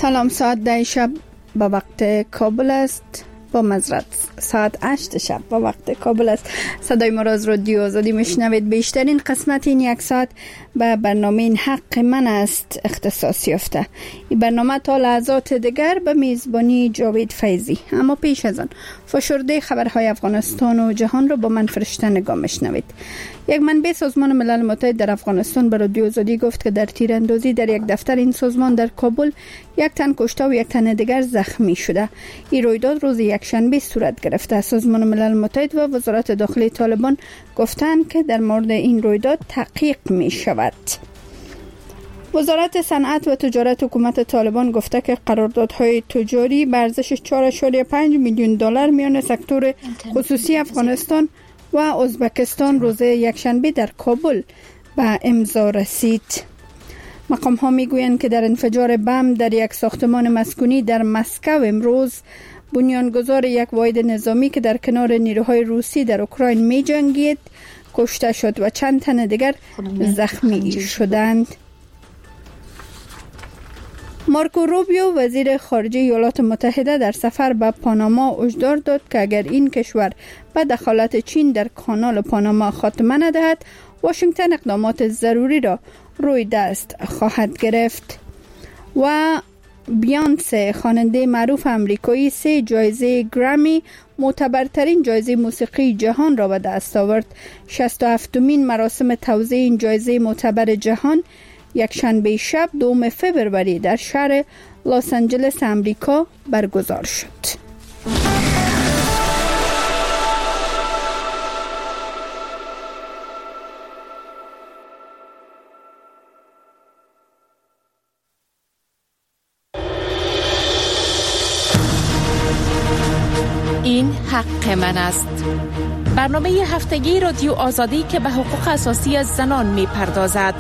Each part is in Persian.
سلام، ساعت 10 شب به وقت کابل است، با معذرت ساعت 8 شب به وقت کابل است. صدای ما را از رادیو آزادی میشنوید. بیشترین قسمت این یک ساعت به برنامه این حق من است اختصاص یافته. این برنامه تا لحظات دیگر به میزبانی جاوید فیضی. اما پیش از آن فشرده خبرهای افغانستان و جهان را با من فرشته نگاه میشنوید. یک منبع سازمان ملل متحد در افغانستان به رادیو آزادی گفت که در تیراندازی در یک دفتر این سازمان در کابل یک تن کشته و یک تن دیگر زخمی شده. این رویداد روز یکشنبه صورت گرفته. سازمان ملل متحد و وزارت داخلی طالبان گفتند که در مورد این رویداد تحقیق می شود. وزارت صنعت و تجارت حکومت طالبان گفته که قراردادهای تجاری به ارزش 4.5 میلیون دلار میان سکتور خصوصی افغانستان و ازبکستان روز یکشنبه در کابل به امضا رسید. مقام ها می گویند که در انفجار بم در یک ساختمان مسکونی در مسکو امروز بنیانگذار یک واحد نظامی که در کنار نیروهای روسی در اوکراین می جنگید کشته شد و چند تن دیگر زخمی شدند. مارکو روبیو وزیر خارجه ایالات متحده در سفر به پاناما هشدار داد که اگر این کشور به دخالت چین در کانال پاناما خاتمه ندهد، واشنگتن اقدامات ضروری را روی دست خواهد گرفت. و بیانسه خواننده معروف آمریکایی 3 جایزه گرامی، معتبرترین جایزه موسیقی جهان را به دست آورد. 67مین مراسم توزیع این جایزه معتبر جهان یک شنبه شب 2 فوریه در شهر لس آنجلس آمریکا برگزار شد. این حق من است. برنامه هفتگی رادیو آزادی که به حقوق اساسی از زنان می پردازد.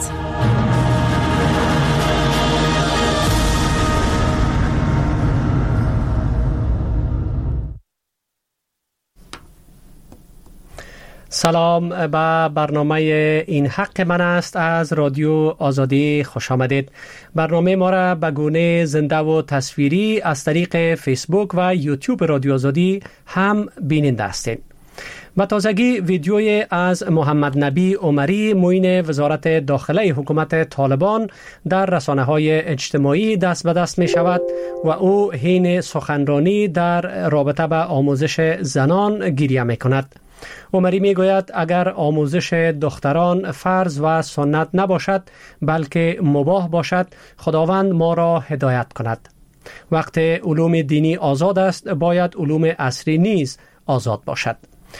سلام، به برنامه این حق من است از رادیو آزادی خوش آمدید. برنامه ما را به گونه زنده و تصویری از طریق فیسبوک و یوتیوب رادیو آزادی هم بیننده هستید. به تازگی ویدیوی از محمد نبی عمری معین وزارت داخلی حکومت طالبان در رسانه‌های اجتماعی دست به دست می شود و او حین سخنرانی در رابطه به آموزش زنان گریه می کند. عمری می گوید اگر آموزش دختران فرض و سنت نباشد بلکه مباح باشد، خداوند ما را هدایت کند. وقت علوم دینی آزاد است، باید علوم عصری نیز آزاد باشد.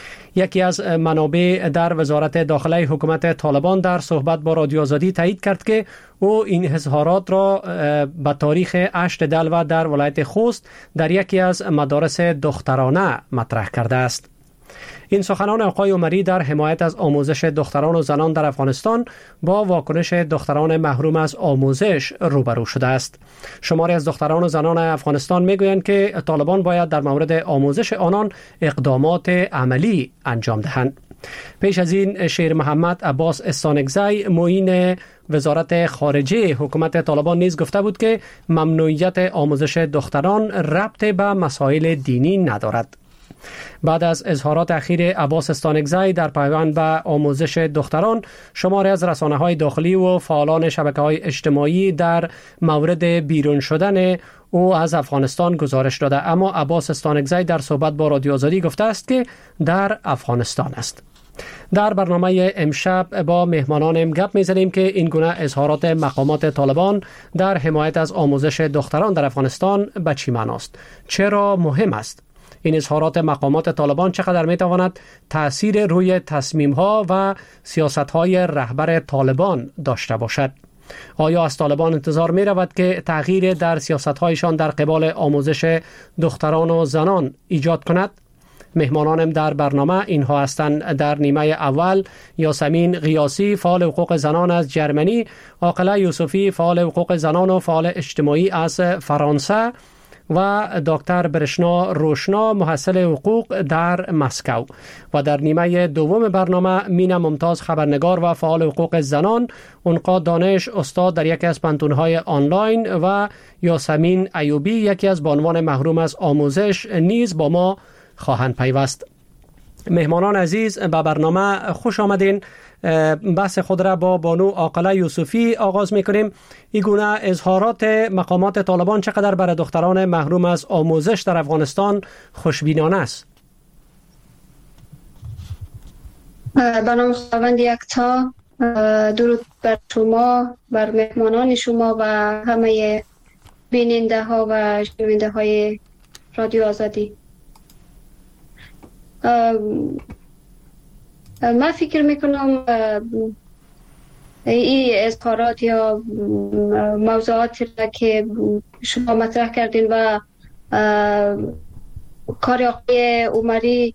یکی از منابع در وزارت داخلی حکومت طالبان در صحبت با رادیو آزادی تایید کرد که او این اظهارات را به تاریخ 8 دلو در ولایت خوست در یکی از مدارس دخترانه مطرح کرده است. این سخنان آقای عمری در حمایت از آموزش دختران و زنان در افغانستان با واکنش دختران محروم از آموزش روبرو شده است. شماری از دختران و زنان افغانستان میگویند که طالبان باید در مورد آموزش آنان اقدامات عملی انجام دهند. پیش از این شیر محمد عباس استانکزی معین وزارت خارجه حکومت طالبان نیز گفته بود که ممنوعیت آموزش دختران ربط به مسائل دینی ندارد. بعد از اظهارات اخیر عباس استانکزی در پیوند به آموزش دختران، شماری از رسانه‌های داخلی و فعالان شبکه‌های اجتماعی در مورد بیرون شدن او از افغانستان گزارش داده، اما عباس استانکزی در صحبت با رادیو آزادی گفته است که در افغانستان است. در برنامه امشب با مهمانانم گپ می‌زنیم که این گونه اظهارات مقامات طالبان در حمایت از آموزش دختران در افغانستان به چه معنی است؟ چرا مهم است؟ این اظهارات مقامات طالبان چقدر میتواند تأثیر روی تصمیم‌ها و سیاست‌های رهبر طالبان داشته باشد؟ آیا از طالبان انتظار می رود که تغییر در سیاست‌هایشان در قبال آموزش دختران و زنان ایجاد کند؟ مهمانانم در برنامه اینها هستند. در نیمه اول یاسمین قیاسی فعال حقوق زنان از جرمنی، عاقله یوسفی فعال حقوق زنان و فعال اجتماعی از فرانسه و دکتر برشنا روشنا محصل حقوق در مسکو. و در نیمه دوم برنامه مینا ممتاز خبرنگار و فعال حقوق زنان، اونقا دانش استاد در یکی از پانتون‌های آنلاین و یاسمین ایوبی یکی از بانوان محروم از آموزش نیز با ما خواهند پیوست. مهمانان عزیز به برنامه خوش آمدین. بحث خود را با بانو عاقله یوسفی آغاز میکنیم. این گونه اظهارات مقامات طالبان چقدر برای دختران محروم از آموزش در افغانستان خوشبینانه است؟ به نام خداوند یکتا، درود بر شما، بر مهمانان شما و همه بیننده ها و شنونده های رادیو آزادی. من فکر میکنم این اظهارات یا موضوعاتی که شما مطرح کردین و کار آقای عمری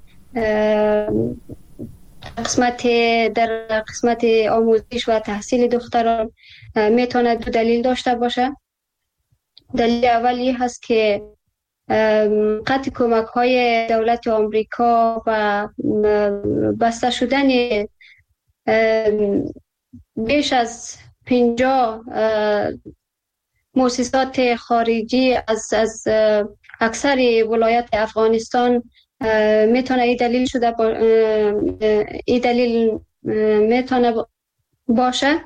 در قسمت آموزش و تحصیل دختران میتونه دو دلیل داشته باشه. دلیل اولی هست که قطع کمک های دولت آمریکا و بسته شدن بیش از 50 مؤسسات خارجی از اکثر ولایات افغانستان میتونه این دلیل شده این دلیل میتونه باشه.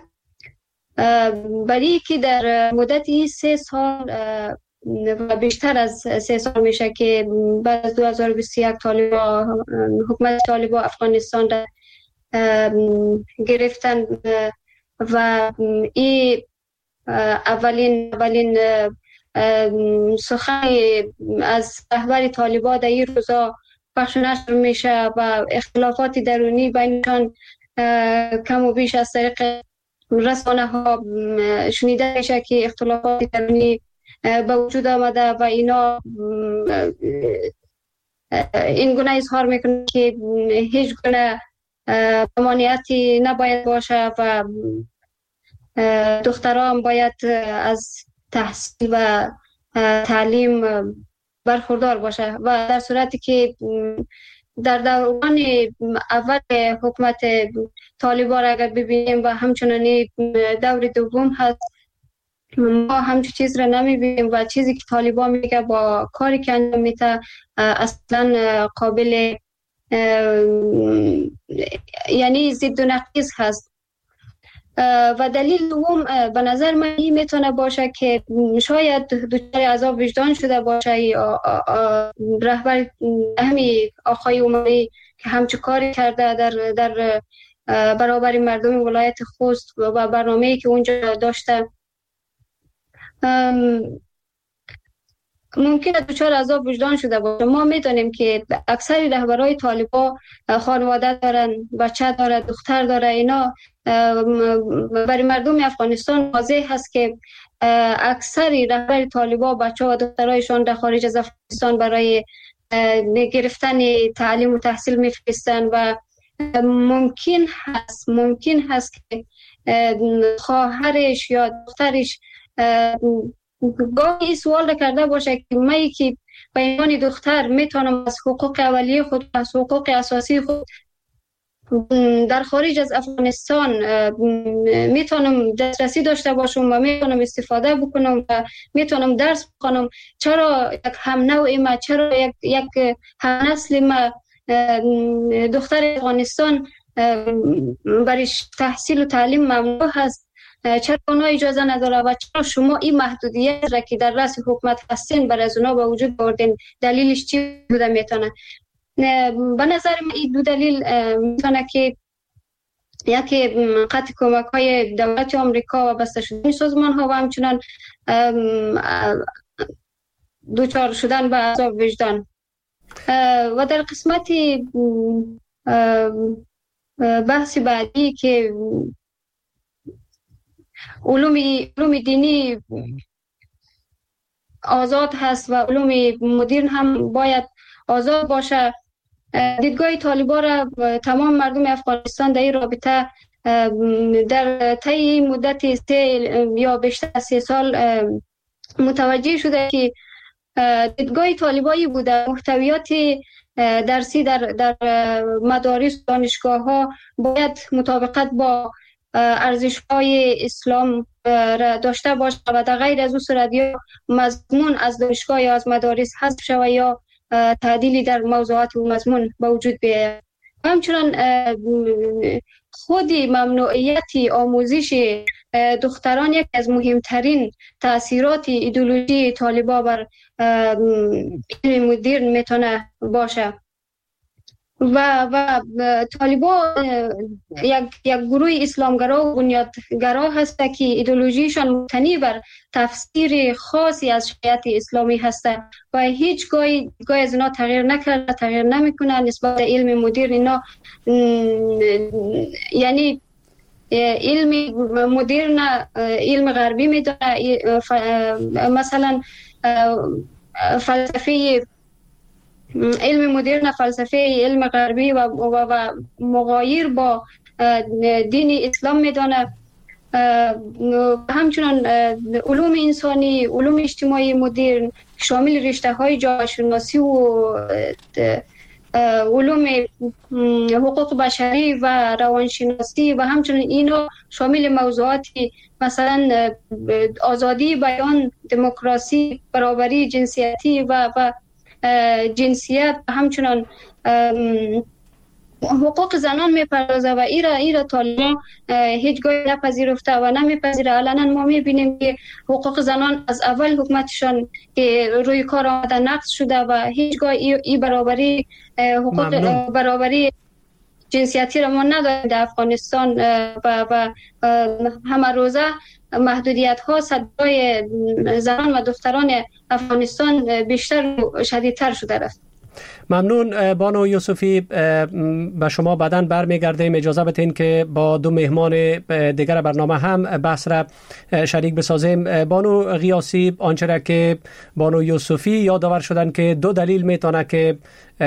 برای که در مدت 3 سال و بیشتر از 3 سال میشه که بعد از 2021 حکومت طالبان افغانستان را گرفتن و این اولین سخن از رهبر طالبان در این روزا پخش و نشر میشه و اختلافات درونی بینشان کم و بیش از طریق رسانه ها شنیده میشه که اختلافات درونی به وجود آمده و اینا این گونه اظهار میکنه که هیچ گونه ممانعتی نباید باشه و دختران باید از تحصیل و تعلیم برخوردار باشه و در صورتی که در دوران اول حکومت طالبان اگر ببینیم و همچنان دور دوم هست ما همچون چیز را نمیبینیم و چیزی که طالبان میگه با کاری که انجام میده اصلا قابل یعنی ضد و نقیض هست. و دلیل دوم به نظر من این میتونه باشه که شاید دچار عذاب وجدان شده باشه رهبر همین آقای عمری که همچون کاری کرده در برابر مردم ولایت خوست و برنامه‌ای که اونجا داشته ممکنه دچار عذاب وجدان شده باشه. ما میدونیم که اکثر رهبرای طالبان خانواده دارن، بچه داره، دختر داره. اینا برای مردم افغانستان واضح هست که اکثر رهبر طالبان بچه و دخترایشان در خارج از افغانستان برای گرفتن تعلیم و تحصیل میفرستن و ممکن هست که خواهرش یا دخترش گاهی سوال کرده باشه که من که به عنوان دختر میتونم از حقوق اولیه خود، از حقوق اساسی خود در خارج از افغانستان میتونم دسترسی داشته باشم و میتونم استفاده بکنم و میتونم درس بخونم، چرا یک هم نوع ما، چرا یک هم نسل ما دختر افغانستان برای تحصیل و تعلیم ممنوع هست؟ چرا اونا اجازه نداره و چرا شما این محدودیت را که در رأس حکومت هستین برای از اونا به وجود بردین؟ دلیلش چی بوده میتونه؟ به نظر من این دو دلیل میتونه که یکی قطع کمک های دولت آمریکا و بسته شدن سازمان ها و همچنان دوچار شدن به عذاب وجدان. و در قسمت بحث بعدی که علوم دینی آزاد هست و علوم مدرن هم باید آزاد باشه، دیدگاه طالبان را تمام مردم افغانستان در این رابطه در طی مدت 3 یا بیشتر از 3 سال متوجه شده که دیدگاه طالبایی بوده محتویات درسی در مدارس دانشگاه ها باید مطابقت با ارزش های اسلام را داشته باشه و در غیر از او صورت یا مضمون از دانشگاه یا از مدارس حذف شود یا تعدیلی در موضوعات و مضمون به وجود بیاید. همچنان خود ممنوعیت آموزش دختران یک از مهمترین تاثیرات ایدئولوژی طالبا بر علم مدرن میتونه باشه و طالبا یک گروه اسلامگرا و بنیادگرا هست که ایدئولوژیشان مبتنی بر تفسیر خاصی از شریعت اسلامی هست و هیچ گاهی از اینا تغییر نکرده، تغییر نمیکنه نسبت به علم مدرن. اینا یعنی علم مدرن علم غربی میدونه، مثلا فلسفه علم مدرن فلسفه علم غربی و مغایر با دین اسلام میدانه. همچنان علوم انسانی، علوم اجتماعی مدرن شامل رشته های جامعه شناسی و علوم حقوق بشری و روانشناسی و همچنین اینا شامل موضوعاتی مثلا آزادی بیان، دموکراسی، برابری جنسیتی و جنسیت و همچنان حقوق زنان میپردازه و ایرا طالبان هیچگاه نپذیرفته و نمیپذیره. علنا ما میبینیم که حقوق زنان از اول حکومتشان که روی کار آمده نقض شده و هیچگاه ای برابری حقوق برابری جنسیتی را ما نداریم در افغانستان و همه روزه محدودیت ها صدای زنان و دختران افغانستان بیشتر و شدیدتر شده است. ممنون بانو یوسفی. به شما بعداً برمیگردیم. اجازه بدین که با دو مهمان دیگر برنامه هم بحث را شریک بسازیم. بانو غیاسی، آنچه را که بانو یوسفی یادآور شدن که دو دلیل میتونه که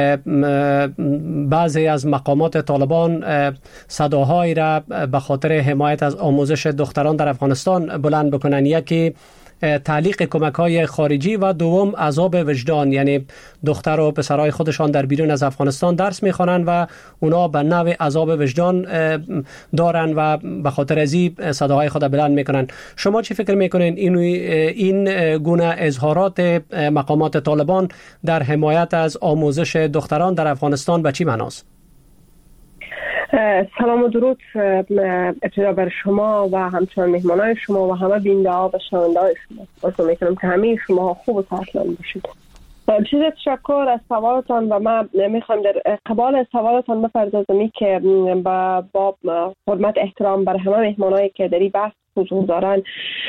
بعضی از مقامات طالبان صداهایی را به خاطر حمایت از آموزش دختران در افغانستان بلند بکنن. یکی تعلیق کمک‌های خارجی و دوم عذاب وجدان، یعنی دختر و پسرای خودشان در بیرون از افغانستان درس می‌خوانند و اونا به نوع عذاب وجدان دارن و به خاطر ازی صداهای خود بلند میکنن. شما چی فکر میکنین این گونه اظهارات مقامات طالبان در حمایت از آموزش دختران در افغانستان به چی معناست؟ سلام و درود ابتدا بر شما و همچنان مهمانای شما و همه بیننده و شنونده های شما. آرزو میکنم که همه شما خوب و صحتمند باشید. بسیار تشکر از سوالتان و من میخوام در قبال سوالتان بپردازم که با حرمت احترام بر همه مهمانایی که در این بحث حضور دارن،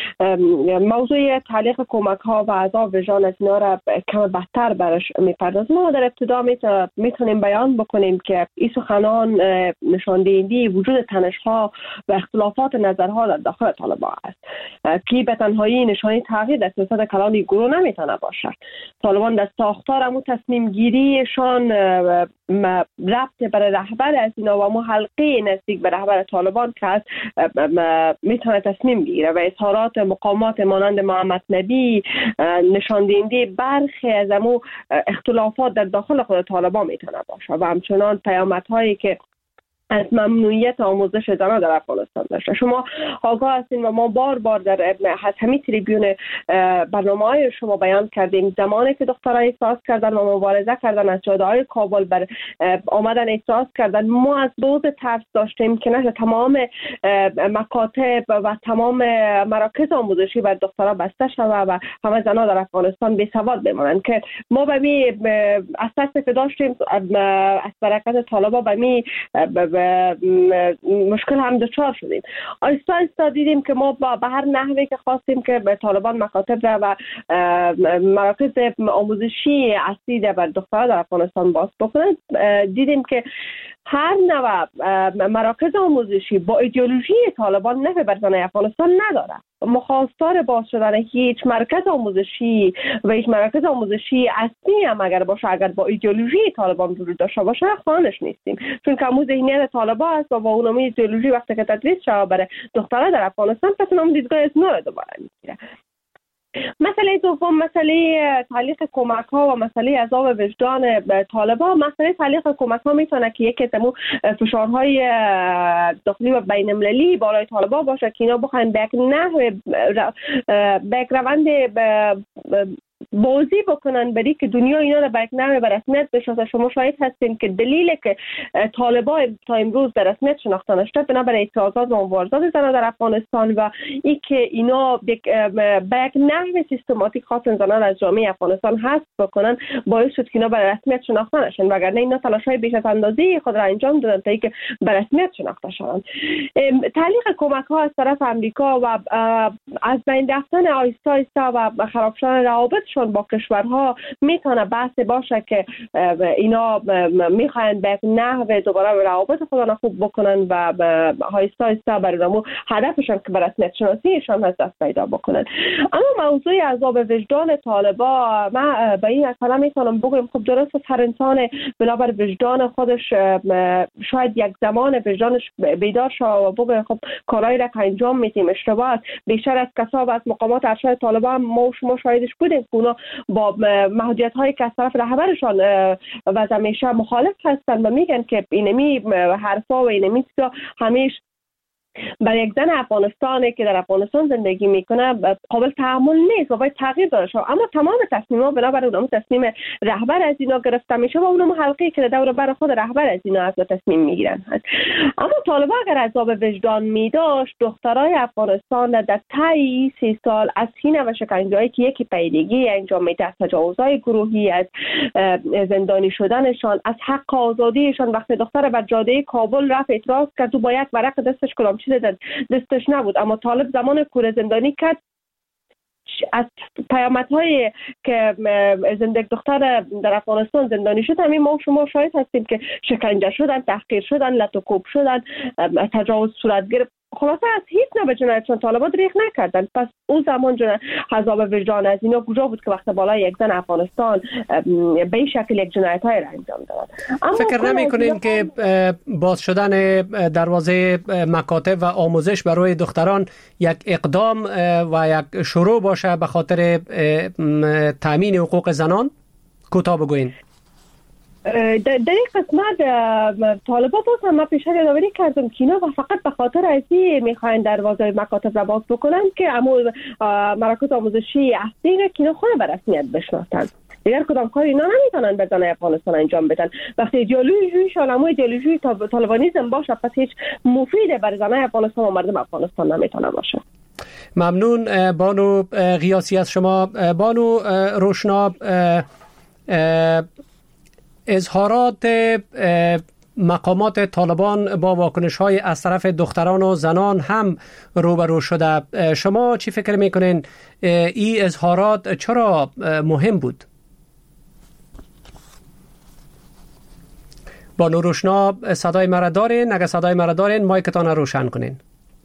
موضوع تعلیق کمک ها و عذاب وجدان از اینا را کم بدتر برش میپردازم. ما در ابتدا میتونیم بیان بکنیم که این سخنان نشان دهنده وجود تنش ها و اختلافات نظرها در داخل طالبان است که به تنهایی نشانی تغییر در سیاست کلان گروه نمیتونه باشه. طالبان در ساختار امو تصمیم گیریشان ربط بر رهبر از اینا و امو حلقه نزدیک به رهبر طالبان که هست میتونه تصمیم گیره و اظهارات مقامات مانند محمد نبی نشان دهنده برخی از امو اختلافات در داخل خود طالبان میتونه باشه و همچنان پیامدهایی که از ممنوعیت آموزش زنان در افغانستان داشته. شما آگاه هستین و ما بار بار در همین تریبیون برنامه‌های شما بیان کردیم زمانی که دخترها احساس کردن و مبارزه کردن از جاده‌های کابل بر آمدن احساس کردن، ما از روز ترس داشتیم که نه تمام مکاتب و تمام مراکز آموزشی بر دخترها بسته شود و همه زنان در افغانستان بی سواد بمانند که ما به می اساس که داشتیم از برکت طالبا به می مشکل هم دچار شدیم. آیستا دیدیم که ما به هر نحوی که خواستیم که به طالبان مکاتب و مراکز آموزشی اصلی بر دخترها در افغانستان باز بکنند، دیدیم که هر نوع مراکز آموزشی با ایدئولوژی طالبان نفع بر زنان افغانستان نداره. مخواستار باز شدن هیچ مرکز آموزشی و هیچ مرکز آموزشی اصلی هم اگر باشه، اگر با ایدئولوژی طالبان وجود داشته باشه، خانش نیستیم، چون که امو ذهنیت طالبان است و با اونم ایدئولوژی وقتی که تدریس شود برای دخترها در افغانستان پس اونم دیدگاه از نو دوباره میگیره. مسئله دوم، مسئله تعلیق کمک ها و مسئله عذاب وجدان طالبان. مسئله تعلیق کمک ها میتونه که یکی از فشارهای داخلی و بین المللی بالای طالبان باشه که اینا بخواین به یک نحو به یک روند بازی بکنن برای که دنیا اینا را به یک نحو به رسمیت بشناسه. شما شاهد هستین که دلیلی که طالبان تا امروز به رسمیت شناخته نشده بنابر اعتراضات و مبارزات زنان در افغانستان و ای که اینا به یک نحو سیستماتیک خواستن زنان از جامعه افغانستان حذف بکنن، باعث شد که اینا به رسمیت شناخته نشن، وگرنه اینا تلاش‌های بیش از اندازه خود را انجام دادن تا اینکه به رسمیت شناخته شوند. تعلیق کمک ها از طرف امریکا و از بین رفتن آیسته آیسته و خراب شدن روابطشون با کشورها میتونه بحث باشه که اینا میخواین به نحو دوباره روابط خودشون خوب بکنن و آیسته آیسته برای هدفشون که به رسمیت شناسیشون از دست پیدا بکنن. اما موضوع عذاب وجدان طالبان، ما به این اصلا میتونم بگم خب درست هر انسان بنابر وجدان خودش شاید یک زمان وجدانش بیدار شد و بگه خب کارهایی را که انجام میدیم اشتباه. بیشتر از کسا و از مقامات ارشد طالبان ما شاهدش بودیم که اونا با محدودیت هایی که از طرف رهبرشان وضع میشه مخالف هستن و میگن که اینمی حرفا و اینمی چیزا همیشه برای یک زن افغانستانی که در افغانستان زندگی میکنه قابل تحمل نیست و باید تغییر داده شود. اما تمام تصمیم‌ها بنابر اونم تصمیم رهبر از اینا گرفته میشه و اونم حلقه‌ای که دور بر خود رهبر از اینا از تصمیم میگیرن هست. اما طالبان اگر عذاب وجدان میداشت، دخترای افغانستان در طی 3 سال از هینه و شکنجه‌ای که یکی پیگیری انجام میده، از تجاوزهای گروهی، از زندانی شدنشان، از حق آزادیشان، وقتی دختر بر جاده کابل رفت اعتراض کرد و با یک ورق دستش کلام چیز دستش نبود، اما طالب زمان کوره زندانی کرد از پیامدهای که دختر در افغانستان زندانی شد همین ما شما شاهد هستیم که شکنجه شدن، تحقیر شدن، لطوکوب شدن، تجاوز صورت گرفت. خلاصه از هیچ نه جنایتشون طالبان دریغ نکردن. پس اون زمان عذاب وجدان از اینا کجا بود که وقت بالای یک زن افغانستان به این شکل یک جنایت های را انجام دادن؟ فکر نمی کنین که باز شدن دروازه مکاتب و آموزش برای دختران یک اقدام و یک شروع باشه به خاطر تامین حقوق زنان؟ کوتاه بگوین. در این قسمت طالبان باز هم من پیشتر یادآوری کردم که اینا فقط به خاطر ازی میخواین دروازه مکاتب را باز بکنن که مراکز آموزشی اصلی که اینا خود به رسمیت بشناسن. دیگر کدام کاری اینا نمیتونن به زنای افغانستان انجام بدن. وقتی ایدئولوژیشون همون ایدئولوژی طالبانیسم باشه، پس هیچ مفیده برای زنای افغانستان و مردم افغانستان نمیتونه باشه. ممنون بانو غیاثی از شما. بانو روشنا، اظهارات مقامات طالبان با واکنش‌های از طرف دختران و زنان هم روبرو شده. شما چی فکر میکنین این اظهارات چرا مهم بود؟ بانو روشنا صدای مرا دارین؟ اگر صدای مرا دارین مایکتان رو روشن کنین.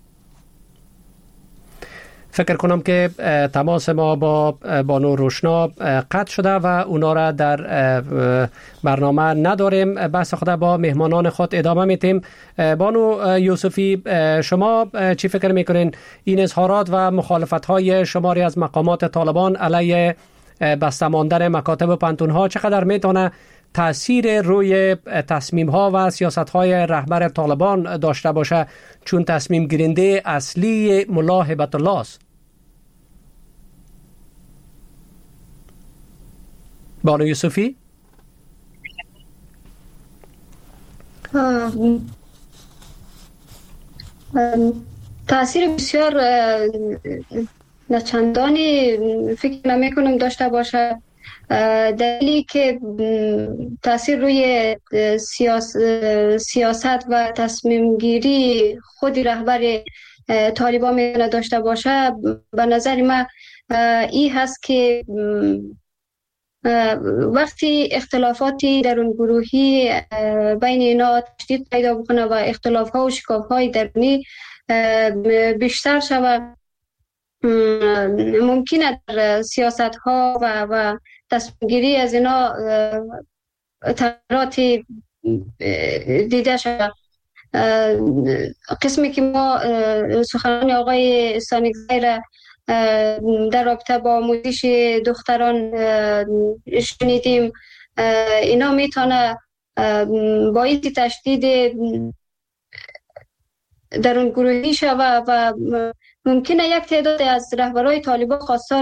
فکر کنم که تماس ما با بانو روشنا قطع شده و اونا را در برنامه نداریم. بحث خود با مهمانان خود ادامه میتیم. بانو یوسفی، شما چی فکر میکنین این اظهارات و مخالفت های شماری از مقامات طالبان علیه بسته ماندن مکاتب و پانتون‌ها چقدر میتونه تأثیر روی تصمیم ها و سیاست های رهبر طالبان داشته باشه، چون تصمیم گیرنده اصلی ملا هبت الله است؟ بانو یوسفی؟ تأثیر بسیار نچندانی فکر نمی کنم داشته باشه. دلیلی که تأثیر روی سیاست و تصمیم گیری خود رهبر طالبان میتونه داشته باشه، به نظر من این هست که وقتی اختلافاتی درون گروهی بین اینا تشدید پیدا بکنه و اختلاف ها و شکاف های درونی بیشتر شود، ممکنه در سیاست ها و تصمیم گیری از اینا تغییراتی دیده شود. قسمی که ما سخنان آقای سانگزی را در رابطه با آموزش دختران شنیدیم، اینا میتونه باعث تشدید درون گروهی شود و ممکنه یک تعداد از رهبرای طالبان خواستار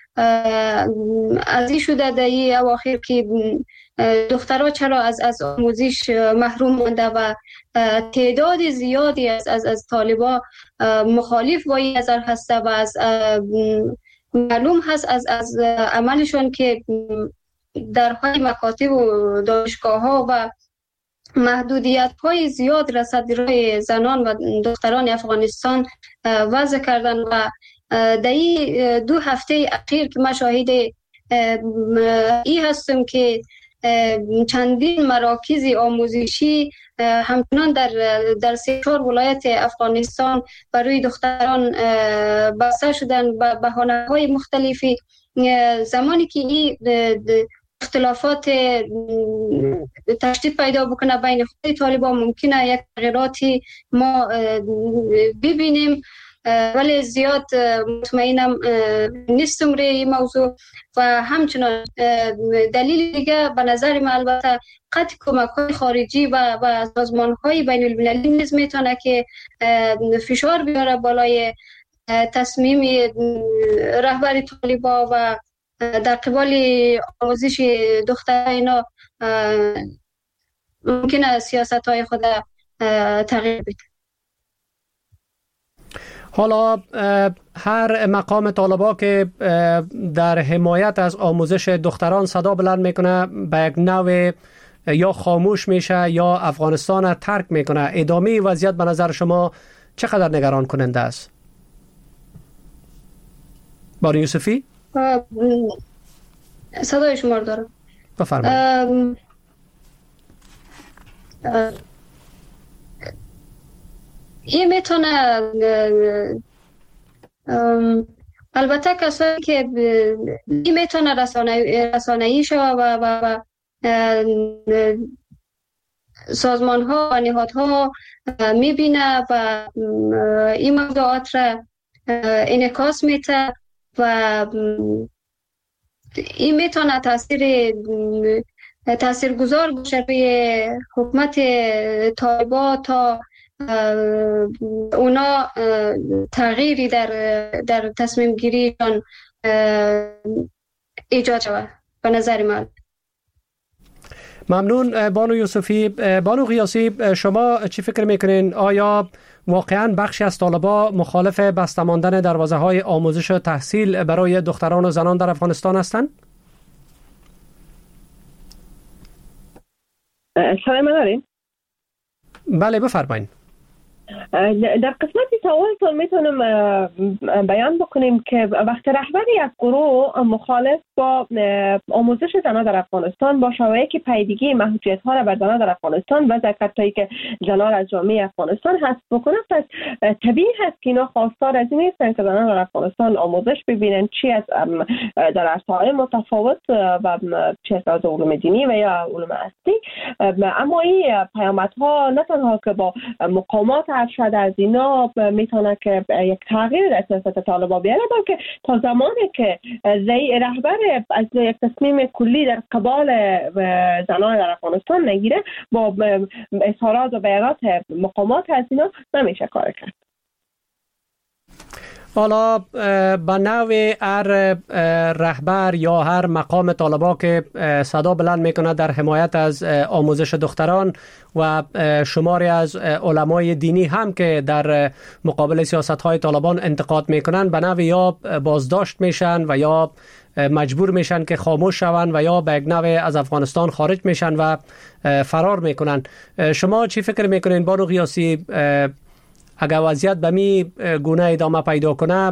از این شده در این اواخر که دخترها چرا از آموزش محروم مانده و تعداد زیادی از طالبان مخالف با این نظر هسته و از معلوم هست از عملشون که در های مکاتب و دانشگاه ها و محدودیت های زیاد رسد زنان و دختران افغانستان وضع کردن و در این 2 هفته اخیر که من شاهد این هستم که چندین مراکز آموزشی همچنان در 3-4 ولایت افغانستان برای دختران بسته شدن به بهانه‌های مختلفی. زمانی که این اختلافات تشدید پیدا بکنه بین خود طالبان ممکنه یک تغییراتی ما ببینیم، ولی زیاد مطمئنم نیستم روی این موضوع. و همچنان دلیل دیگه به نظر من البته قطع کمک‌های خارجی و سازمان‌های بین المللی نیز میتونه که فشار بیاره بالای تصمیم رهبر طالبان و در قبال آموزش دختران اینا ممکنه سیاست‌های خود تغییر بده. حالا هر مقام طالبان که در حمایت از آموزش دختران صدا بلند میکنه به یک نوع یا خاموش میشه یا افغانستان ترک میکنه. ادامه وضعیت به نظر شما چقدر نگران کننده است؟ بانو یوسفی؟ صدای شما رو دارم. بفرمایید. این میتونه البته کسایی که این میتونه رسانه‌ای شود و سازمان ها و نهادها میبینه و این موضوعات را انعکاس میده و این میتونه تاثیرگذار باشه روی حکومت طالبان تا اونا تغییری در تصمیم گیریشان ایجاد شود به نظر من. ممنون بانو یوسفی. بانو غیاثی، شما چی فکر میکنین؟ آیا واقعا بخشی از طالبان مخالف بسته ماندن دروازه‌های آموزش و تحصیل برای دختران و زنان در افغانستان هستند؟ صدای من دارین؟ بله بفرمایید. در قسمت سوالتون میتونم بیان بکنیم که وقتی رهبری از گروه مخالف با آموزش زنان در افغانستان باشه و یکی پیگیری محدودیت ها را بر زنان در افغانستان و ذکرتایی که زنان از جامعه افغانستان حذف بکنه، پس طبیعی هست که اینا خواستار از این نیستن که زنان در افغانستان آموزش ببینن، چی از در عرصه‌های متفاوت و چه از علوم دینی و یا علوم اصلی. اما این پیامدها نه تنها که با مقامات ارشد از اینا میتونه که یک تغییر در سیاست طالبان بیاره، بلکه تا زمانی که رهبر از یک تصمیم کلی در قبال زنان در افغانستان نگیره، با اظهارات و بیانات مقامات از اینا نمیشه کار کرد. حالا به نوع هر رهبر یا هر مقام طالبان که صدا بلند میکنه در حمایت از آموزش دختران و شماری از علمای دینی هم که در مقابل سیاست‌های طالبان انتقاد میکنن، به نوع یا بازداشت میشن و یا مجبور میشن که خاموش شون و یا به یک نوع از افغانستان خارج میشن و فرار میکنن. شما چی فکر میکنین بانو غیاثی؟ اگر وضعیت به می گونه ادامه پیدا کنه،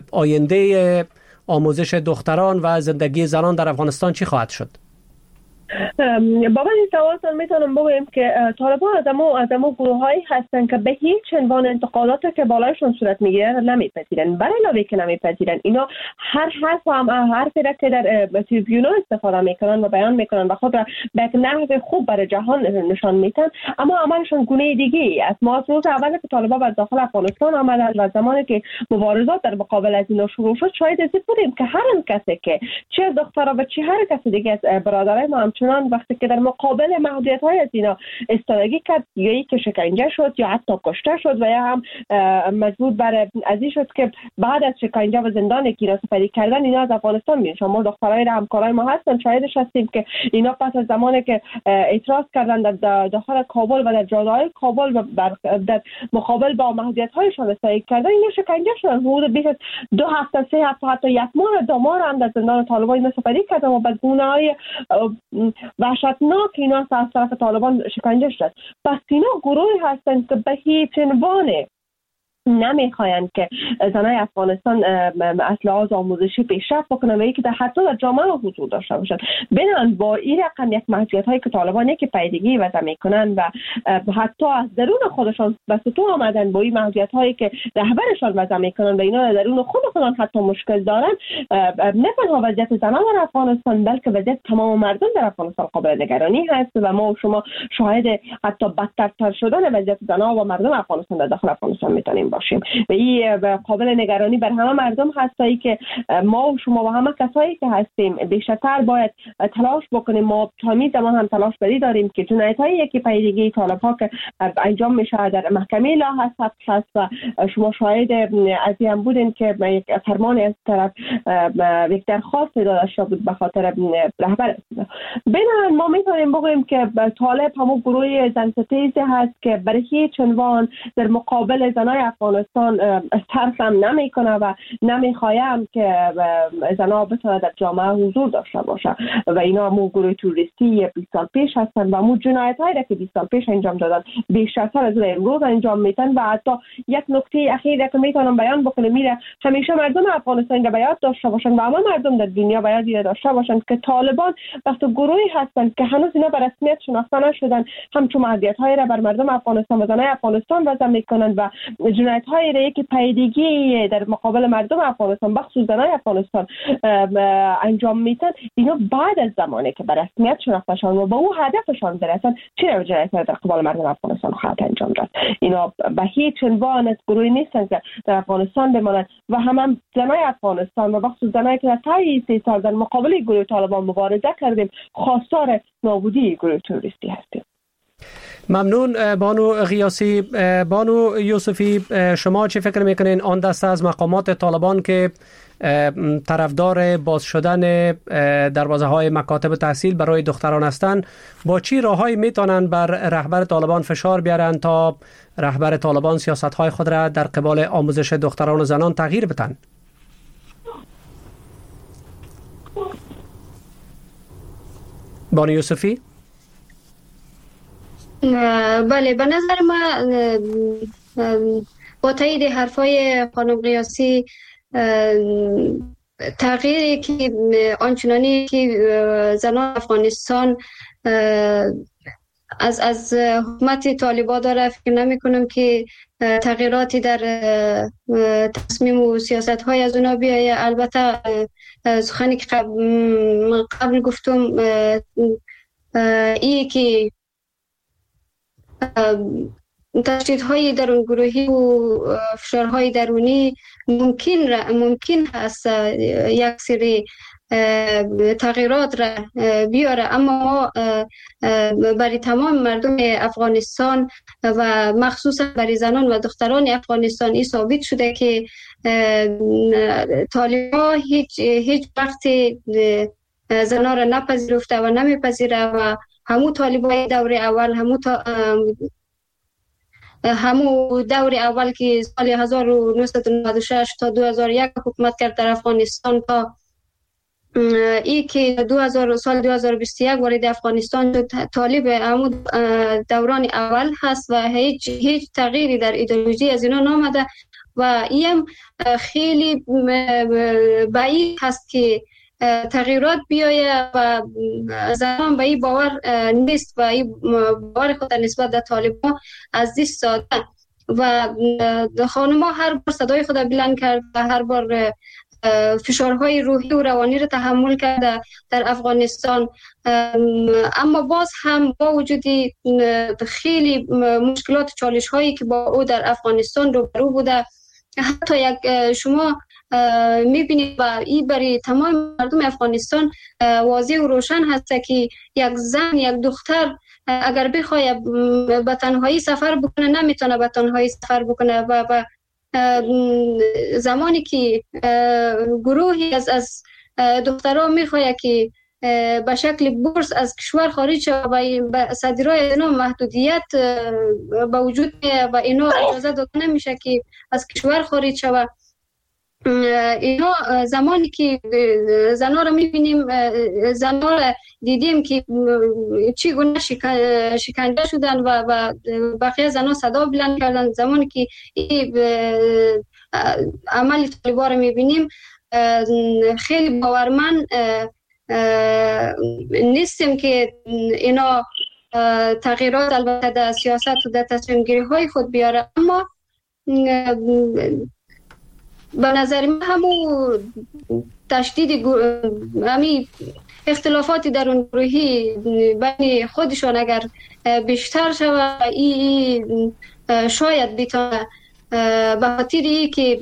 آینده آموزش دختران و زندگی زنان در افغانستان چی خواهد شد؟ بابت این سوالتان میتونم بگویم که طالبان از امو گروهایی هستن که به هیچ عنوان انتقاداتی که بالایشون صورت میگیره نمیپذیرن. برای علاوه که نمیپذیرن، اینا هر حرف و حرفی را که در تریبیونا استفاده میکنن و بیان میکنن و خود را به یک نحو خوب برای جهان نشان میدن، اما عملشون گونه دیگه ای است. ما از روز اول که طالبان از داخل افغانستان آمدن و زمانی که مبارزات در مقابل از اینا شروع شد، شاید از بودیم که هر کسی که چه دخترها و چه هر کسی دیگه از برادرای ما همچنان وقتی که در مقابل محدودیت‌های از اینا استادگی کرد، یا ای که شکنجه شد یا حتی کشته شد و یا هم مجبور بر ازی شد که بعد از شکنجه و زندان گیرا سپری کردن اینا از افغانستان میرن. شما دخترای همکارای ما هستن، شاهدش هستیم که اینا پس از زمانی که اعتراض کردن در داخل کابل و در جاده‌های کابل و در مقابل با محدودیت‌هایشان استفاده کردن، اینا شکنجه شدن. حدود بیش از 2 هفته 3 هفته حتی 1 ماه 2 ماه هم در زندان طالبان سپری کردن و به گونه‌های وحشتناک اینا از طرف طالبان شکنجه شد. پس اینا گروهی هستند که به هیچ عنوان نمیخواین که زنای افغانستان از لحاظ آموزشی پیشرفت بکنن و یکی در حتی در جامعه حضور داشته باشن. بنابراین با این رقم یک محدودیت هایی که طالبان یکی پیگیری وضع میکنن و حتی از درون خودشان به سطوح آمدن با این محدودیت هایی که رهبرشان وضع میکنن و اینا درون خودشان حتی مشکل دارن، نه تنها وضعیت زنان در افغانستان بلکه وضعیت تمام مردم در افغانستان قابل نگرانی هست و ما و شما شاهد حتی بدتر شدن وضعیت زنان و مردم افغانستان در داخل افغانستان میتونیم باشیم و این قابل نگرانی بر همه مردم هستایی که ما و شما و همه کسایی که هستیم بیشتر باید تلاش بکنیم. ما همین زمان هم تلاش بری داریم که جنایت‌هایی که پیگیری طالب‌ها که انجام میشه در محکمه لاحظ هست و شما شاهد از این بودین که یک فرمان از طرف یک درخواست داده شده بود به خاطر رهبر. بنابراین ما میتونیم بگوییم که طالب همون گروه زنستیزی هست که برای هیچ عنوان در مقابل زنای افغانستان ترسم نمیکنه و نمیخوایم که زنها بتونه در جامعه حضور داشته باشه و اینا همون گروه توریستی 20 سال پیش هستن و همون جنایت‌هایی را که 20 سال پیش انجام دادن بیشتر از امروز انجام میدن. و حتی یک نکته اخیر که میتونم بیان بکنم میره، همیشه مردم افغانستان را باید داشته باشن و همه مردم در دنیا باید داشته باشن که طالبان وقتی گروهی هستن که هنوز اینا به رسمیت شناخته نشدن، همچون محدودیت‌هایی را بر مردم افغانستان و زنای افغانستان وضع میکنن و جنایت‌هایی را که پیگیری در مقابل مردم افغانستان بخصوص زنای افغانستان انجام میدن، اینا بعد از زمانی که به رسمیت شناخته شدن و به اون هدفشان برسن چرا جنایت‌ها در قبال مردم افغانستان خواهد انجام داد. اینا به هیچ عنوان از گروهی نیستن که در افغانستان بمانند و هم زنای افغانستان و بخصوص زنایی که در طی 3 سال در مقابل گروه طالبان مبارزه کردیم خواستار نابودی گروه تروریستی هستیم. ممنون بانو غیاسی. بانو یوسفی، شما چه فکر میکنین آن دسته از مقامات طالبان که طرفدار باز شدن دروازه های مکاتب تحصیل برای دختران هستند با چی راههایی میتونن بر رهبر طالبان فشار بیارن تا رهبر طالبان سیاست های خود را در قبال آموزش دختران و زنان تغییر بدن؟ بانو یوسفی؟ بله، به نظر ما با تایید حرفای خانم غیاسی تغییری که آنچنانی که زنان افغانستان از حکومت طالبان داره فکر نمی کنم که تغییراتی در تصمیم و سیاست های از اونا بیایه. البته سخنی که قبل گفتم ای که تشدیدهای درون گروهی و فشارهای درونی ممکن هست یک سری تغییرات را بیاره، اما ما برای تمام مردم افغانستان و مخصوصا برای زنان و دختران افغانستان این ثابت شده که طالبان هیچ وقت زنان را نپذیرفته و نمیپذیره و همو طالبای دور اول همو دور اول که سال 1996 تا 2001 حکومت کرد در افغانستان تا ای که سال 2021 وارد افغانستان شد، طالب همو دوران اول هست و هیچ تغییری در ایدئولوژی از اینا نامده و این خیلی بعید هست که تغییرات بیایه و زنان به این باور نیست و این باور خود نسبت به طالبان از دست داده و خانم‌ها هر بار صدای خود بلند کرد و هر بار فشارهای روحی و روانی را تحمل کرده در افغانستان، اما باز هم با وجود خیلی مشکلات چالش هایی که با او در افغانستان روبرو بوده، حتی یک شما میبینید و این برای تمام مردم افغانستان واضح و روشن هست که یک زن، یک دختر اگر بخواد به تنهایی سفر بکنه نمیتونه به تنهایی سفر بکنه و زمانی که گروهی از دخترها میخواد که به شکل بورس از کشور خارج شود و صادرای اینا محدودیت به وجود و اینا اجازه داده نمیشه که از کشور خارج شود. اینا زمانی که زنها رو میبینیم، زنها رو دیدیم که چی گونه شکنجه شدن و بقیه زنها صدا بلند کردن. زمانی که عمل طالبان رو میبینیم خیلی باورمند نیستیم که اینا تغییرات البته در سیاست و در تصمیم گیری های خود بیاره، اما به نظر من همون تشدید همین اختلافاتی در اون گروهی بین خودشان اگر بیشتر شود، این شاید بتونه به خاطر ای که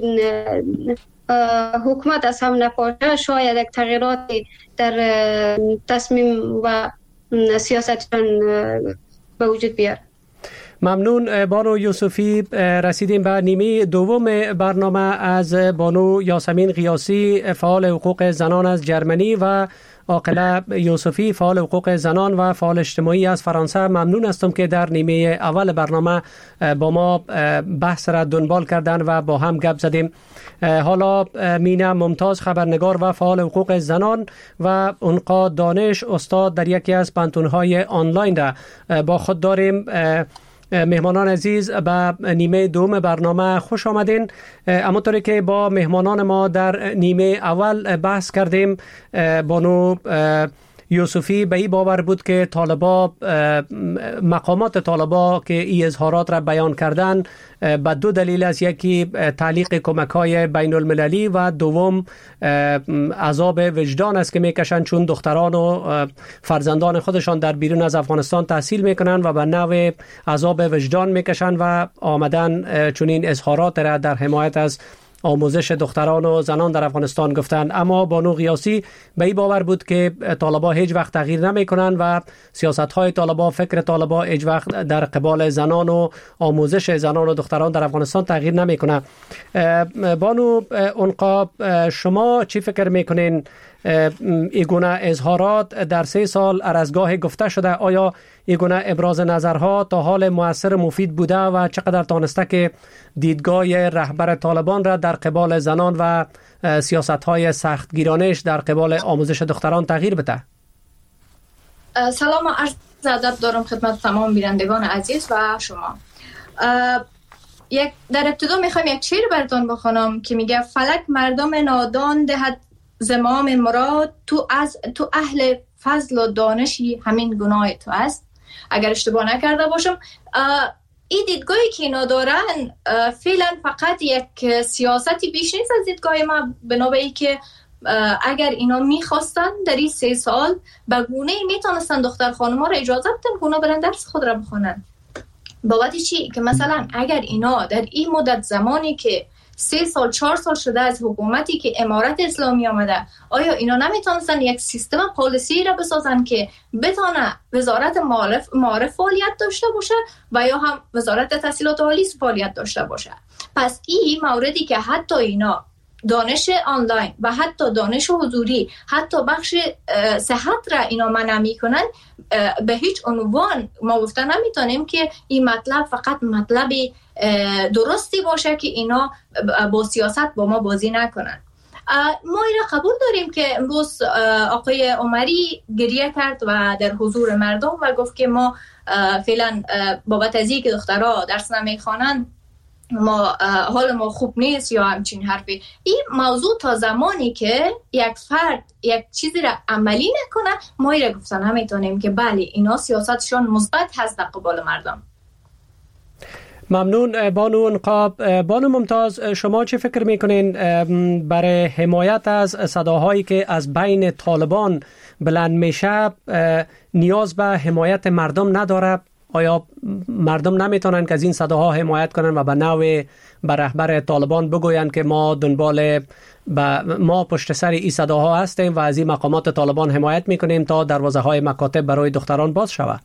حکومت از هم نپاشه شاید یک تغییراتی در تصمیم و سیاستشان به وجود بیاره. ممنون بانو یوسفی. رسیدیم به نیمه دوم برنامه از بانو یاسمین قیاسی، فعال حقوق زنان از جرمنی، و عاقله یوسفی، فعال حقوق زنان و فعال اجتماعی از فرانسه. ممنون هستم که در نیمه اول برنامه با ما بحث را دنبال کردن و با هم گپ زدیم. حالا مینا ممتاز، خبرنگار و فعال حقوق زنان، و انقا دانش، استاد در یکی از پانتون‌های آنلاین را با خود داریم. مهمانان عزیز، به نیمه دوم برنامه خوش آمدین. همونطوری که با مهمانان ما در نیمه اول بحث کردیم، بانو یوسفی به این باور بود که طالبا، مقامات طالبا که این اظهارات را بیان کردن به دو دلیل است: یکی تعلیق کمک‌های بین المللی و دوم عذاب وجدان است که میکشند، چون دختران و فرزندان خودشان در بیرون از افغانستان تحصیل میکنند و به نوع عذاب وجدان میکشند و آمدن چون این اظهارات را در حمایت از آموزش دختران و زنان در افغانستان گفتند. اما بانو قیاسی به این باور بود که طالبان هیچ وقت تغییر نمی کنند و سیاست‌های طالبان، فکر طالبان هیچ وقت در قبال زنان و آموزش زنان و دختران در افغانستان تغییر نمی کنه. بانو انقا، شما چی فکر میکنین؟ ایگونه اظهارات در 3 سال از گاه گفته شده، آیا ایگونه ابراز نظرها تا حال مؤثر مفید بوده و چقدر تانسته که دیدگاه رهبر طالبان را در قبال زنان و سیاست‌های سختگیرانش در قبال آموزش دختران تغییر بده؟ سلام و عرض ادب دارم خدمت تمام بینندگان عزیز و شما. در ابتدا میخوام یک شعر براتون بخونم که میگه: فلک مردم نادان دهد زمام مراد، تو اهل فضل و دانشی همین گناه تو است. اگر اشتباه نکرده باشم، این دیدگاهی که اینا دارن فعلا فقط یک سیاستی بیش نیست از دیدگاه ما، بنابراین که اگر اینا میخواستن در این 3 سال به گونه‌ای میتونستن دختر خانم‌ها را اجازه بدن گونه برن درس خود را بخونن. بابت چی؟ که مثلا اگر اینا در این مدت زمانی که 3 سال 4 سال شده از حکومتی که امارت اسلامی آمده، آیا اینا نمیتونستن یک سیستم پالیسی را بسازن که بتونه وزارت معارف فعالیت داشته باشه و یا هم وزارت تحصیلات عالی فعالیت داشته باشه؟ پس این موردی که حتی اینا دانش آنلاین و حتی دانش حضوری، حتی بخش صحت را اینا منع میکنن، به هیچ عنوان ما گفتن نمیتونیم که این مطلب فقط مطلب درستی باشه که اینا با سیاست با ما بازی نکنن. ما این را قبول داریم که امروز آقای عمری گریه کرد و در حضور مردم و گفت که ما فعلا بابت از اینکه دخترها درس نمیخوانن ما حال ما خوب نیست یا همچین حرفی. این موضوع تا زمانی که یک فرد یک چیزی را عملی نکنه ما ایره گفتن نمیتونیم که بله اینا سیاستشون مثبت هست در قبال مردم. ممنون بانو انقاب. بانو ممتاز، شما چه فکر میکنین برای حمایت از صداهایی که از بین طالبان بلند میشه نیاز به حمایت مردم نداره؟ آیا مردم نمیتونن که از این صداها حمایت کنن و به نوع به رهبر طالبان بگوین که ما پشت سر این صداها هستیم و از این مقامات طالبان حمایت میکنیم تا دروازه های مکاتب برای دختران باز شود؟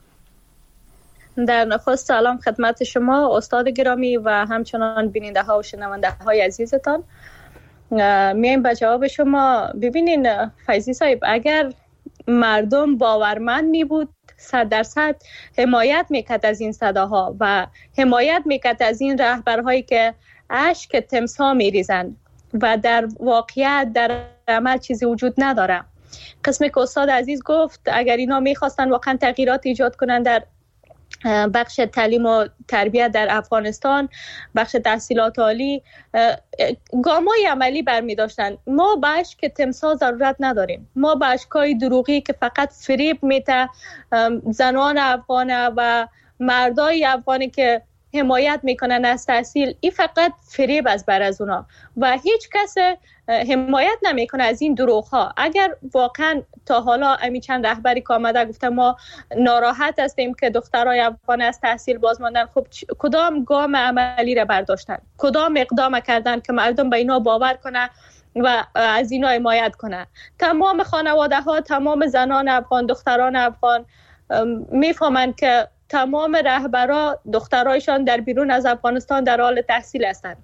در نخست سلام خدمت شما استاد گرامی و همچنان بیننده ها و شنونده های عزیزتان. میایم به جواب شما. ببینین فیضی صاحب، اگر مردم باورمند می بود 100% حمایت میکرد از این صداها و حمایت میکرد از این رهبرهایی که اشک تمسا میریزند و در واقعیت در عمل چیزی وجود نداره. قسمی که استاد عزیز گفت اگر اینا میخواستن واقعا تغییرات ایجاد کنن در بخش تعلیم و تربیت در افغانستان، بخش تحصیلات عالی، گامای عملی برمی داشتن. ما به اشک تمسا ضرورت نداریم. ما به اشکای دروغی که فقط فریب میته زنان افغان و مردای افغانی که حمایت میکنن از تحصیل، این فقط فریب از بر از اونا و هیچ کس حمایت نمیکنه از این دروغ ها. اگر واقعا تا حالا امی چند رهبری که آمده گفته ما ناراحت هستیم که دخترای افغان از تحصیل باز ماندن، خب کدام گام عملی را برداشتن؟ کدام اقدام کردن که مردم به اینا باور کنه و از اینا حمایت کنه؟ تمام خانواده ها، تمام زنان افغان، دختران افغان میفهمن که تمام رهبرا دخترایشان در بیرون از افغانستان در حال تحصیل هستند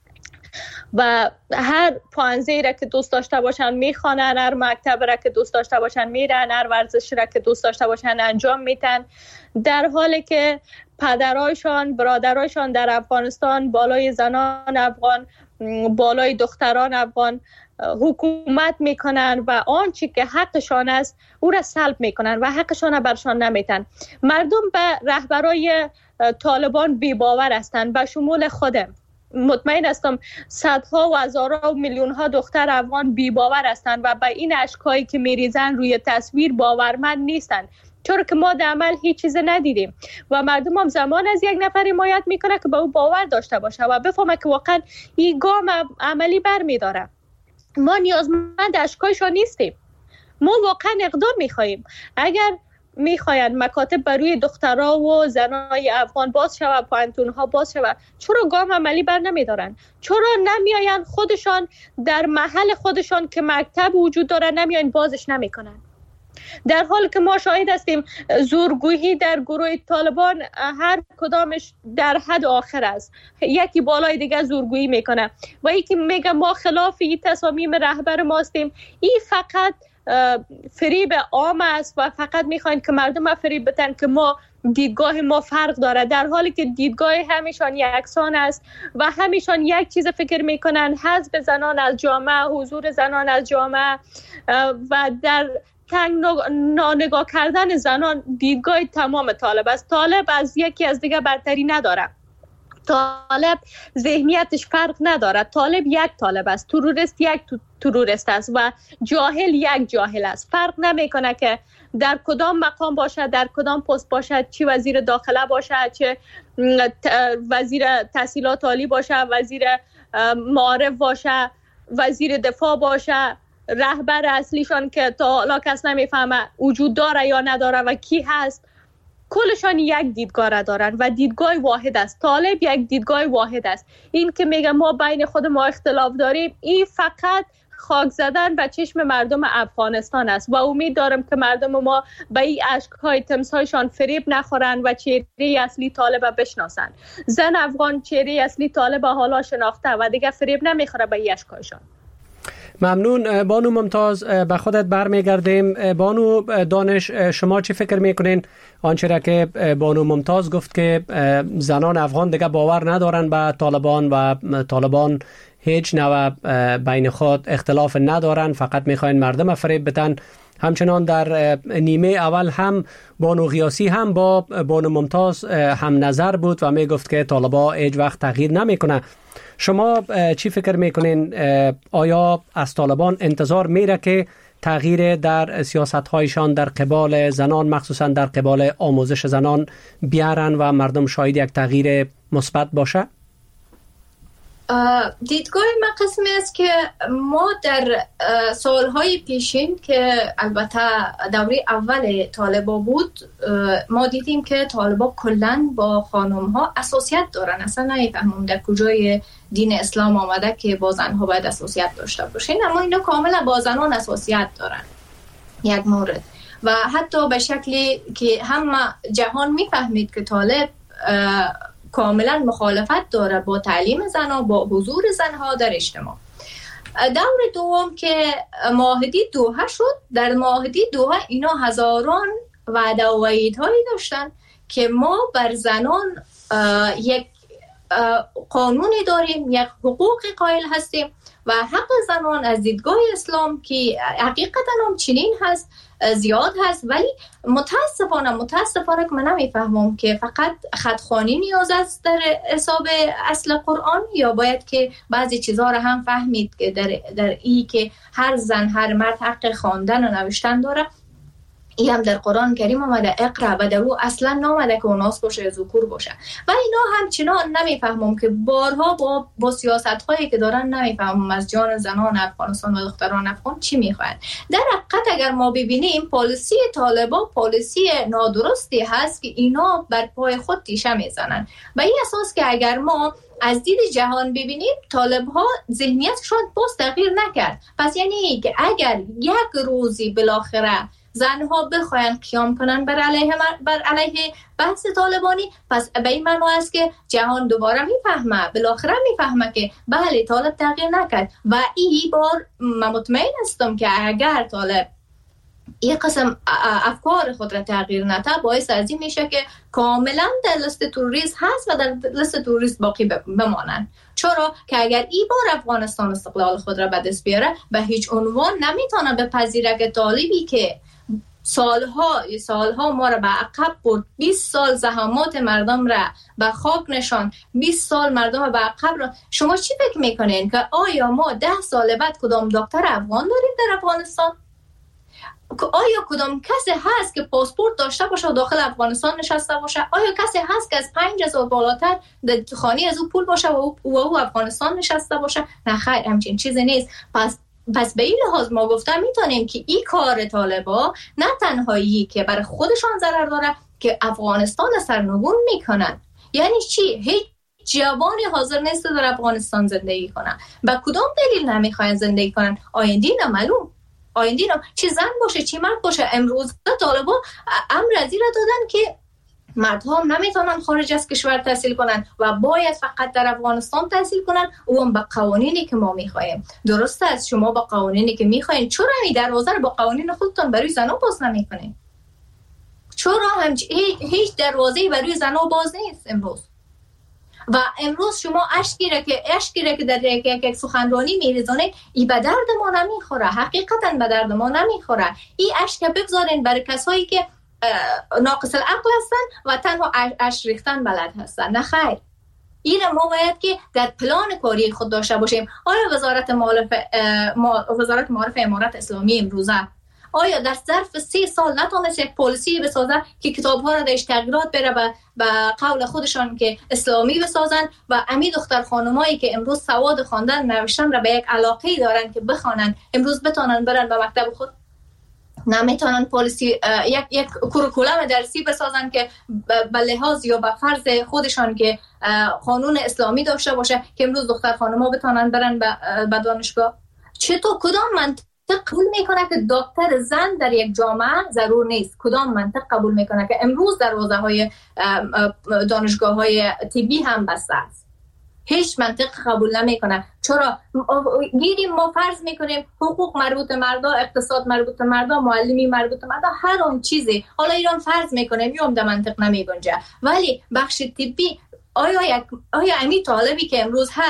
و هر پانزه‌ای را که دوست داشته باشن میخوانن، هر مکتب را که دوست داشته باشن میرن، هر ورزش را که دوست داشته باشن انجام میتن، در حالی که پدرایشان، برادرایشان در افغانستان بالای زنان افغان، بالای دختران افغان حکومت میکنن و آنچه که حقشان است او را سلب میکنن و حقشان را برشان نمیتن. مردم به رهبرای طالبان بی‌باور هستند، به شمول خودم. مطمئن هستم صدها و هزارها و میلیون ها دختر افغان بی‌باور هستند و به این اشکایی که میریزن روی تصویر باورمند نیستند، چون که ما در عمل هیچ چیز ندیدیم و مردم هم زمان از یک نفر حمایت میکنه که به او باور داشته باشه و بفهمه که واقعا این گام عملی برمیداره. ما نیازمند اشکایشان نیستیم، ما واقعا اقدام میخواییم. اگر میخواین مکاتب برای دخترها و زنای افغان باز شود، پانتونها باز شود، چرا گام عملی بر نمیدارن؟ چرا نمیاین خودشان در محل خودشان که مکتب وجود داره نمیاین بازش نمیکنن؟ در حال که ما شاهد هستیم زورگویی در گروه طالبان هر کدامش در حد آخر است. یکی بالای دیگه زورگویی میکنه و یکی میگه ما خلاف این تصامیم رهبر ماستیم. این فقط فریب عام است و فقط میخواین که مردم فریب بتن که ما دیدگاه ما فرق داره، در حالی که دیدگاه همیشان یکسان است و همیشان یک چیز فکر میکنن: حذف زنان از جامعه، حضور زنان از جامعه و در تنگ نانگاه کردن زنان. دیدگاه تمام طالب است. طالب از یکی از دیگه برتری نداره. طالب ذهنیتش فرق نداره. طالب یک طالب است، تروریست یک تروریست است و جاهل یک جاهل است. فرق نمیکنه که در کدام مقام باشه، در کدام پست باشه، چه وزیر داخله باشه، چه وزیر تحصیلات عالی باشه، وزیر معارف باشه، وزیر دفاع باشه، رهبر اصلیشان که تا حالا کس نمیفهمه وجود داره یا نداره و کی هست، کلشان یک دیدگاه را دارن و دیدگاه واحد است. طالب یک دیدگاه واحد است. این که میگه ما بین خود ما اختلاف داریم، این فقط خاک زدن به چشم مردم افغانستان است و امید دارم که مردم ما به این اشک‌های تمسایشان فریب نخورن و چهره اصلی طالب بشناسن. زن افغان چهره اصلی طالب حالا شناخته و دیگه فریب نمیخوره به این اشک‌هایشان. ممنون. بانو ممتاز، به خودت برمیگردیم. بانو دانش، شما چی فکر میکنین آنچه را که بانو ممتاز گفت که زنان افغان دیگه باور ندارن به طالبان و طالبان هیچ نوع بین خود اختلاف ندارن، فقط میخواین مردم فریب بتن؟ همچنان در نیمه اول هم بانو غیاسی هم با بانو ممتاز هم نظر بود و می گفت که طالبان هیچ وقت تغییر نمیکنه. شما چی فکر میکنین؟ آیا از طالبان انتظار میره که تغییر در سیاست‌هایشان در قبال زنان، مخصوصا در قبال آموزش زنان بیارن و مردم شاهد یک تغییر مثبت باشه؟ دیدگاه من قسمی است که ما در سالهای پیشین که البته دوره اول طالبا بود، ما دیدیم که طالبا کلن با خانم ها اساسیت دارن. اصلا نمیفهمم در کجای دین اسلام آمده که با زنها باید اساسیت داشته باشین، اما اینا کاملا با زنان اساسیت دارن. یک مورد. و حتی به شکلی که همه جهان میفهمید که طالب کاملا مخالفت داره با تعلیم زنها، با حضور زنها در اجتماع. دور دوم که معاهده دوحه شد، در معاهده دوحه اینا هزاران وعده و وعیدهایی داشتن که ما بر زنان یک قانونی داریم، یک حقوقی قائل هستیم و حق زنان از دیدگاه اسلام که حقیقتا هم چنین هست زیاد هست. ولی متاسفانه که من نمیفهمم که فقط خطخوانی نیاز است در حساب اصل قرآن، یا باید که بعضی چیزها را هم فهمید که در ای که هر زن هر مرد حق خواندن و نوشتن داره. این هم در قرآن کریم آمده اقرا، و در او اصلا نامده که اوناس باشه ذکور باشه. و اینا همچنان نمیفهمم که بارها با سیاست هایی که دارن نمیفهمم از جان زنان افغانستان و دختران افغان چی میخواین. در حقیقت اگر ما ببینیم پالیسی طالبان پالیسی نادرستی هست که اینا بر پای خود تیشه میزنن. به این اساس که اگر ما از دید جهان ببینیم طالب ها ذهنیتشون باز تغییر نکرد. پس یعنی که اگر یک روزی بالاخره زنها بخواین قیام کنن بر علیه بحث طالبانی، پس به این معنی است که جهان دوباره میفهمه، بالاخره میفهمه که بله طالب تغییر نکرد. و این بار من مطمئن هستم که اگر طالب یک قسم افکار خود را تغییر نده، باعث از این میشه که کاملا در لیست توریست هست و در لیست توریست باقی بمانن. چرا که اگر این بار افغانستان استقلال خود را به دست بیاره، به هیچ عنوان نمیتونه بپذیره که طالبی که سالها ما را به عقب برد، 20 سال زحمات مردم را به خاک نشان، 20 سال مردم را به عقب را. شما چی فکر میکنین که آیا ما 10 سال بعد کدام دکتر افغان داریم در افغانستان؟ آیا کدام کسی هست که پاسپورت داشته باشه و داخل افغانستان نشسته باشه؟ آیا کسی هست که از 5000 بالاتر در خانه از او پول باشه و او افغانستان نشسته باشه؟ نه خیر، همچین چیزی نیست. پس به این لحاظ ما گفتم میتونیم که این کار طالبا نه تنهایی که برای خودشان ضرر داره، که افغانستان سرنگون میکنن. یعنی چی؟ هیچ جوانی حاضر نیست در افغانستان زندگی کنه. با کدام دلیل نمیخواین زندگی کنن؟ آینده نمعلوم، آینده چی زن باشه چی مرد باشه. امروز طالبا امر از این دادن که مردها هم نمیتونن خارج از کشور تحصیل کنن و باید فقط در افغانستان تحصیل کنن، اون با قوانینی که ما میخوایم. درسته است شما با قوانینی که میخواین، چرا این دروازه رو با قوانین خودتون برای زنها باز نمیکنین؟ چرا هیچ دروازه‌ای برای زنها باز نیست امروز؟ و امروز شما اشکی را که در یک سخنرانی میریزونید، این به درد ما نمیخوره، حقیقتا به درد ما نمیخوره. این اشک بگذارین برای کسایی که ناقص العقل هستن و تنها اش ریختن بلد هستن. نه خیر، این ما باید که در پلان کاری خود داشته باشیم. آیا وزارت معارف امارت اسلامی امروزه آیا در ظرف 3 سال نتونست یک پالیسی بسازه که کتاب‌ها را درش تغییرات بره به قول خودشان که اسلامی بسازن و امی دختر خانمایی که امروز سواد خواندن نوشتن را به یک علاقه دارن که بخوانن، امروز بتونن برن به مکتب خود؟ نمیتونن پالیسی یک کوریکولوم درسی بسازن که به لحاظ یا به فرض خودشان که قانون اسلامی داشته باشه که امروز دختر خانم‌ها بتونن برن به دانشگاه؟ چطور؟ کدام منطق قبول میکنه که دکتر زن در یک جامعه ضرور نیست؟ کدام منطق قبول میکنه که امروز دروازه‌های دانشگاه‌های طبی هم بسته است؟ هیچ منطق قبول نمیکنه. چرا؟ گیریم ما فرض میکنیم حقوق مربوط مردا، اقتصاد مربوط مردا، معلمی مربوط مردا، هر اون چیزی حالا ایران فرض میکنه میام در منطق نمیگنجه. ولی بخش طبی آیا امی طالبی که امروز هست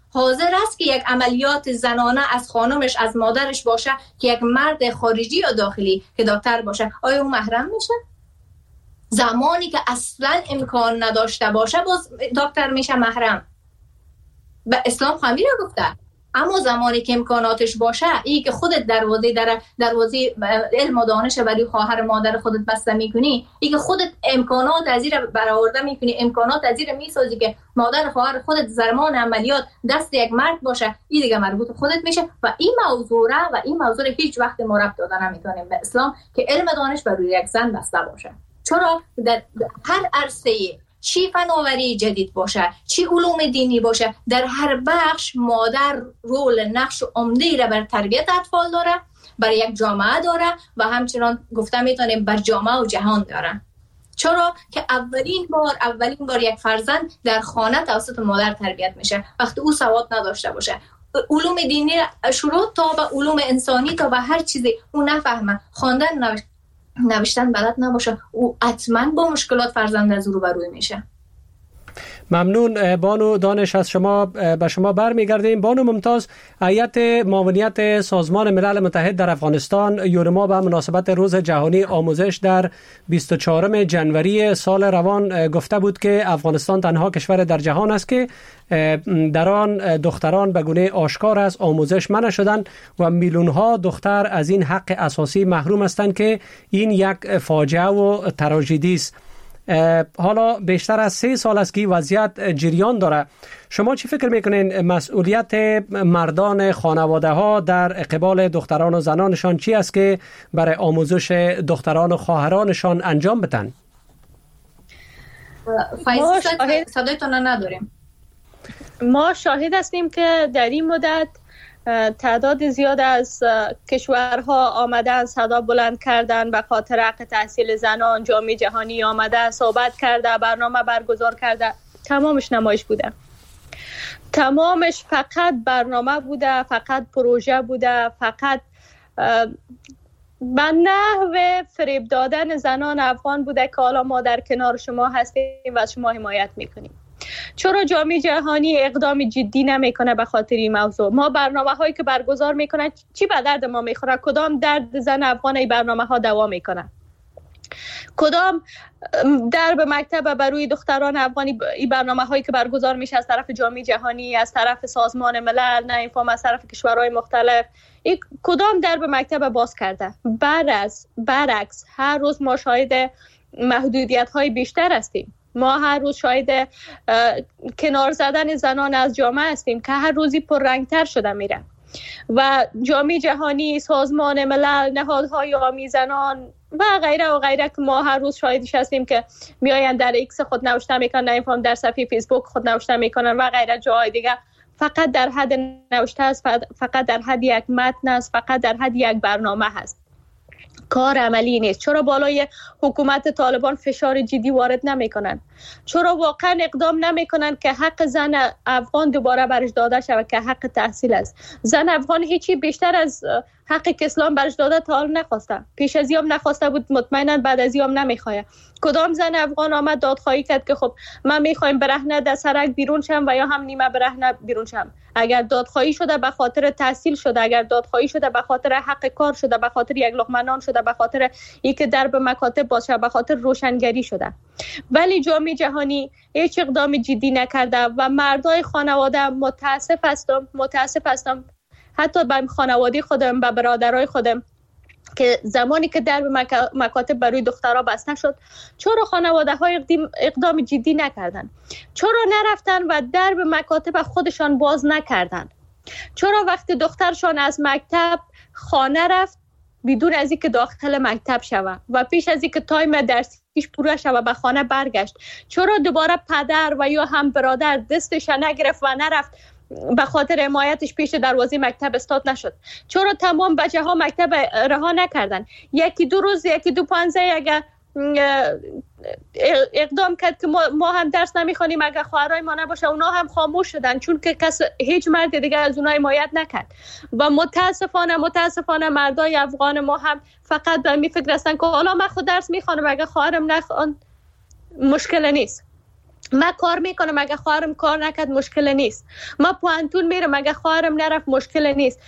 حاضر است که یک عملیات زنانه از خانمش، از مادرش باشه که یک مرد خارجی یا داخلی که دکتر باشه؟ آیا اون محرم میشه؟ زمانی که اصلا امکان نداشته باشه باز دکتر میشه محرم. به اسلام خمی را گفته. اما زمانی که امکاناتش باشه، این که خودت دروازه علم و دانش برای خواهر مادر خودت بسته میکنی، این که خودت امکانات از این برآورده میکنی، امکانات از این میسازی که مادر خواهر خودت زمان عملیات دست یک مرد باشه، این دیگه مربوط خودت میشه. و این موضوع هیچ وقت ما ربط داده نمیتونیم به اسلام که علم دانش برای یک زن بسته باشه. چرا در هر عرصه، چی فناوری جدید باشه، چی علوم دینی باشه، در هر بخش مادر رول نقش عمده‌ای را بر تربیت اطفال داره، بر یک جامعه داره و همچنان گفته میتونیم بر جامعه و جهان داره. چرا که اولین بار یک فرزند در خانه توسط مادر تربیت میشه وقتی او سواد نداشته باشه. علوم دینی شروع تا به علوم انسانی، تا به هر چیزی او نفهمه، خواندن نوشتن بلد نباشه، او حتما با مشکلات فرزند از روبرو میشه. ممنون بانو دانش. از شما به شما برمیگردیم. بانو ممتاز، هیئت معاونیت سازمان ملل متحد در افغانستان یورما به مناسبت روز جهانی آموزش در 24 جنوری سال روان گفته بود که افغانستان تنها کشور در جهان است که در آن دختران به گونه آشکار از آموزش منع شدند و میلیون ها دختر از این حق اساسی محروم هستند که این یک فاجعه و تراژدی است. حالا بیشتر از 3 سال است که وضعیت جریان داره. شما چی فکر میکنین مسئولیت مردان خانواده ها در قبال دختران و زنانشان چی است که برای آموزش دختران و خواهرانشان انجام بدن؟ صدایتون نداریم. ما شاهد هستیم که در این مدت تعداد زیاد از کشورها آمدن صدا بلند کردن به خاطر حق تحصیل زنان. جامعه جهانی آمده صحبت کرده، برنامه برگزار کرده. تمامش نمایش بوده، تمامش فقط برنامه بوده، فقط پروژه بوده، فقط به نحو فریب دادن زنان افغان بوده که حالا ما در کنار شما هستیم و شما حمایت میکنیم. چرا جامعه جهانی اقدام جدی نمیکنه به خاطر این موضوع؟ ما برنامه هایی که برگزار میکنن چی به درد ما میخوره؟ کدام درد زن افغان این برنامه ها دوام میکنه؟ کدام درب مکتب برای دختران افغانی این برنامه هایی که برگزار میشه از طرف جامعه جهانی، از طرف سازمان ملل، نه اینفهم از طرف کشورهای مختلف، این کدام درب مکتب باز کرده؟ برعکس هر روز ما شاهد محدودیت های بیشتر هستیم. ما هر روز شاهد کنار زدن زنان از جامعه هستیم که هر روزی پررنگتر شده میره و جامعه جهانی، سازمان ملل، نهادهای حامی زنان و غیره و غیره که ما هر روز شاهدش هستیم که میآیند در ایکس خود نوشته میکنن، اینفهم در صفحه فیسبوک خود نوشته میکنن و غیره جاهای دیگه. فقط در حد نوشته است، فقط در حد یک متن است، فقط در حد یک برنامه هست، کار عملی نیست. چرا بالای حکومت طالبان فشار جدی وارد نمیکنن؟ چرا واقعا اقدام نمیکنن که حق زن افغان دوباره برش داده شود که حق تحصیل است؟ زن افغان هیچی بیشتر از حقی که اسلام برش داده تا حال نخواسته. پیش از این هم نخواسته بود، مطمئنا بعد از این هم نمیخواد. کدام زن افغان آمد دادخواهی کرد که خب من میخوایم برهنه در سرک بیرون شم و یا هم نیمه برهنه بیرون شم؟ اگر دادخواهی شده به خاطر تحصیل شده، اگر دادخواهی شده به خاطر حق کار شده، به خاطر یک لقمه نان شده، به خاطر اینکه درب مکاتب باشه، به خاطر روشنگری شده. ولی جامعه جهانی هیچ اقدام جدی نکرده و مردای خانواده متاسف هستم حتی به خانواده خودم، به برادرای خودم که زمانی که درب مکاتب برای دخترها بسته شد، چرا خانواده های اقدام جدی نکردن؟ چرا نرفتن و درب مکاتب خودشان باز نکردن؟ چرا وقتی دخترشان از مکتب خانه رفت بدون از اینکه داخل مکتب شود و پیش از اینکه تایم درسیش پوره شود به خانه برگشت، چرا دوباره پدر و یا هم برادر دستش نگرفت و نرفت به خاطر حمایتش پیش دروازه مکتب استاد نشد؟ چرا تمام بچه ها مکتب رها نکردن؟ یکی دو روز، یکی دو پانزه اگر اقدام کرد که ما هم درس نمیخوانیم اگر خواهرای ما نباشه، اونا هم خاموش شدن چون که هیچ مرد دیگه از اونا حمایت نکرد. و متاسفانه مردای افغان ما هم فقط به می فکر هستن که حالا من خود درس میخوانم اگر خواهرم نخوان مشکل نیست. من کار میکنم، اگه خواهرم کار نکرد مشکل نیست. من پوانتون میرم، اگه خواهرم نرفت مشکل نیست.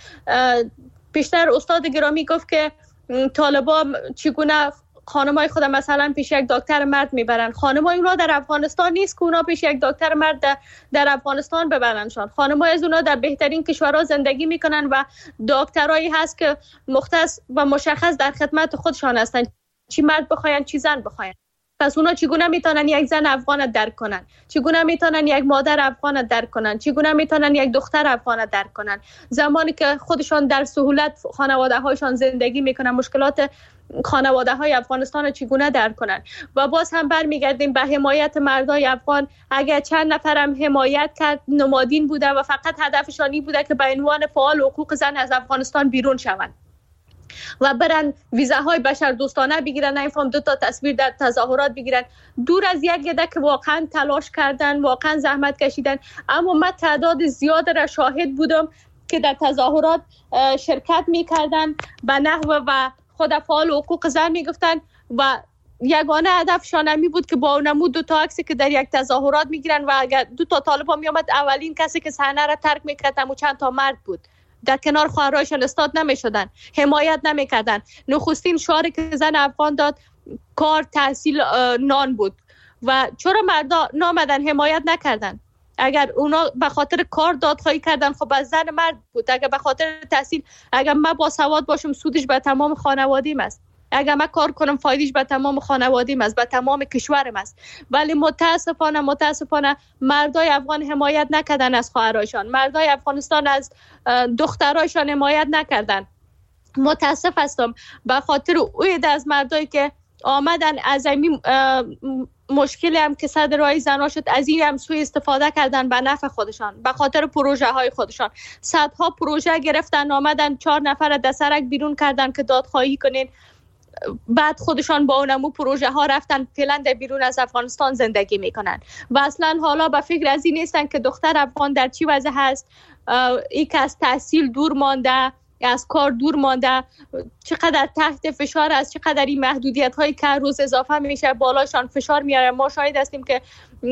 پیشتر استاد گرامی گفت که طالبا چگونه خانمای خود مثلا پیش یک دکتر مرد میبرن. خانمای اونا در افغانستان نیست که اونا پیش یک دکتر مرد در افغانستان ببرنشان. خانمای از اونا در بهترین کشورها زندگی میکنن و دکترایی هست که مختص و مشخص در خدمت خودشان هستن، چی مرد بخواین چی زن بخواین. پس اونا چگونه میتونن یک زن افغان درک کنن؟ چگونه میتونن یک مادر افغان درک کنن؟ چگونه میتونن یک دختر افغان درک کنن؟ زمانی که خودشان در سهولت خانواده هایشان زندگی میکنن، مشکلات خانواده های افغانستان رو چگونه درک کنن؟ و باز هم برمیگردیم به حمایت مردای افغان. اگر چند نفرم حمایت کرد نمادین بوده و فقط هدفشانی بوده که به عنوان فعال حقوق زن از افغانستان بیرون شوند و برن ویزاهای بشر دوستانه بگیرن، نمیفهم 2 تا تصویر در تظاهرات بگیرن، دور از یک یده که واقعا تلاش کردن، واقعا زحمت کشیدن. اما من تعداد زیاد را شاهد بودم که در تظاهرات شرکت میکردن، به نحو و خود فعال حقوق زن میگفتن و یگانه هدفشان همی بود که با اونمو 2 تا عکسی که در یک تظاهرات میگیرن و اگر 2 تا طالبان میامد اولین کسی که صحنه را ترک میکرد همون چند تا مرد بود. در کنار خواهرایشان استاد نمیشدن، حمایت نمیکردن. نخستین شعاری که زن افغان داد کار، تحصیل، نان بود. و چرا مردا نامدن حمایت نکردن؟ اگر اونا به خاطر کار دادخواهی کردن خب از زن مرد بود. اگر به خاطر تحصیل، اگر من با سواد باشم سودش به تمام خانوادیم است. اگر من کار کنم فایدهش به تمام خانوادیم است، به تمام کشورم است. ولی متاسفانه مردای افغان حمایت نکردن از خواهرایشان. مردای افغانستان از دخترایشان حمایت نکردن. متاسف هستم به خاطر اوید از مردایی که آمدن از این مشکلی هم که صدر رای زنا شد، از این هم سوء استفاده کردن به نفع خودشان، به خاطر پروژه های خودشان. صدها پروژه گرفتن، آمدن 4 نفر دسرک بیرون کردن که دادخواهی کنین، بعد خودشان با اونمو پروژه ها رفتن، فعلا در بیرون از افغانستان زندگی میکنن و اصلا حالا به فکر از این نیستن که دختر افغان در چی وضع هست، ای که از تحصیل دور مانده، از کار دور مانده، چقدر تحت فشار است، چقدر این محدودیت هایی که روز اضافه میشه بالاشان فشار میاره. ما شاهد هستیم که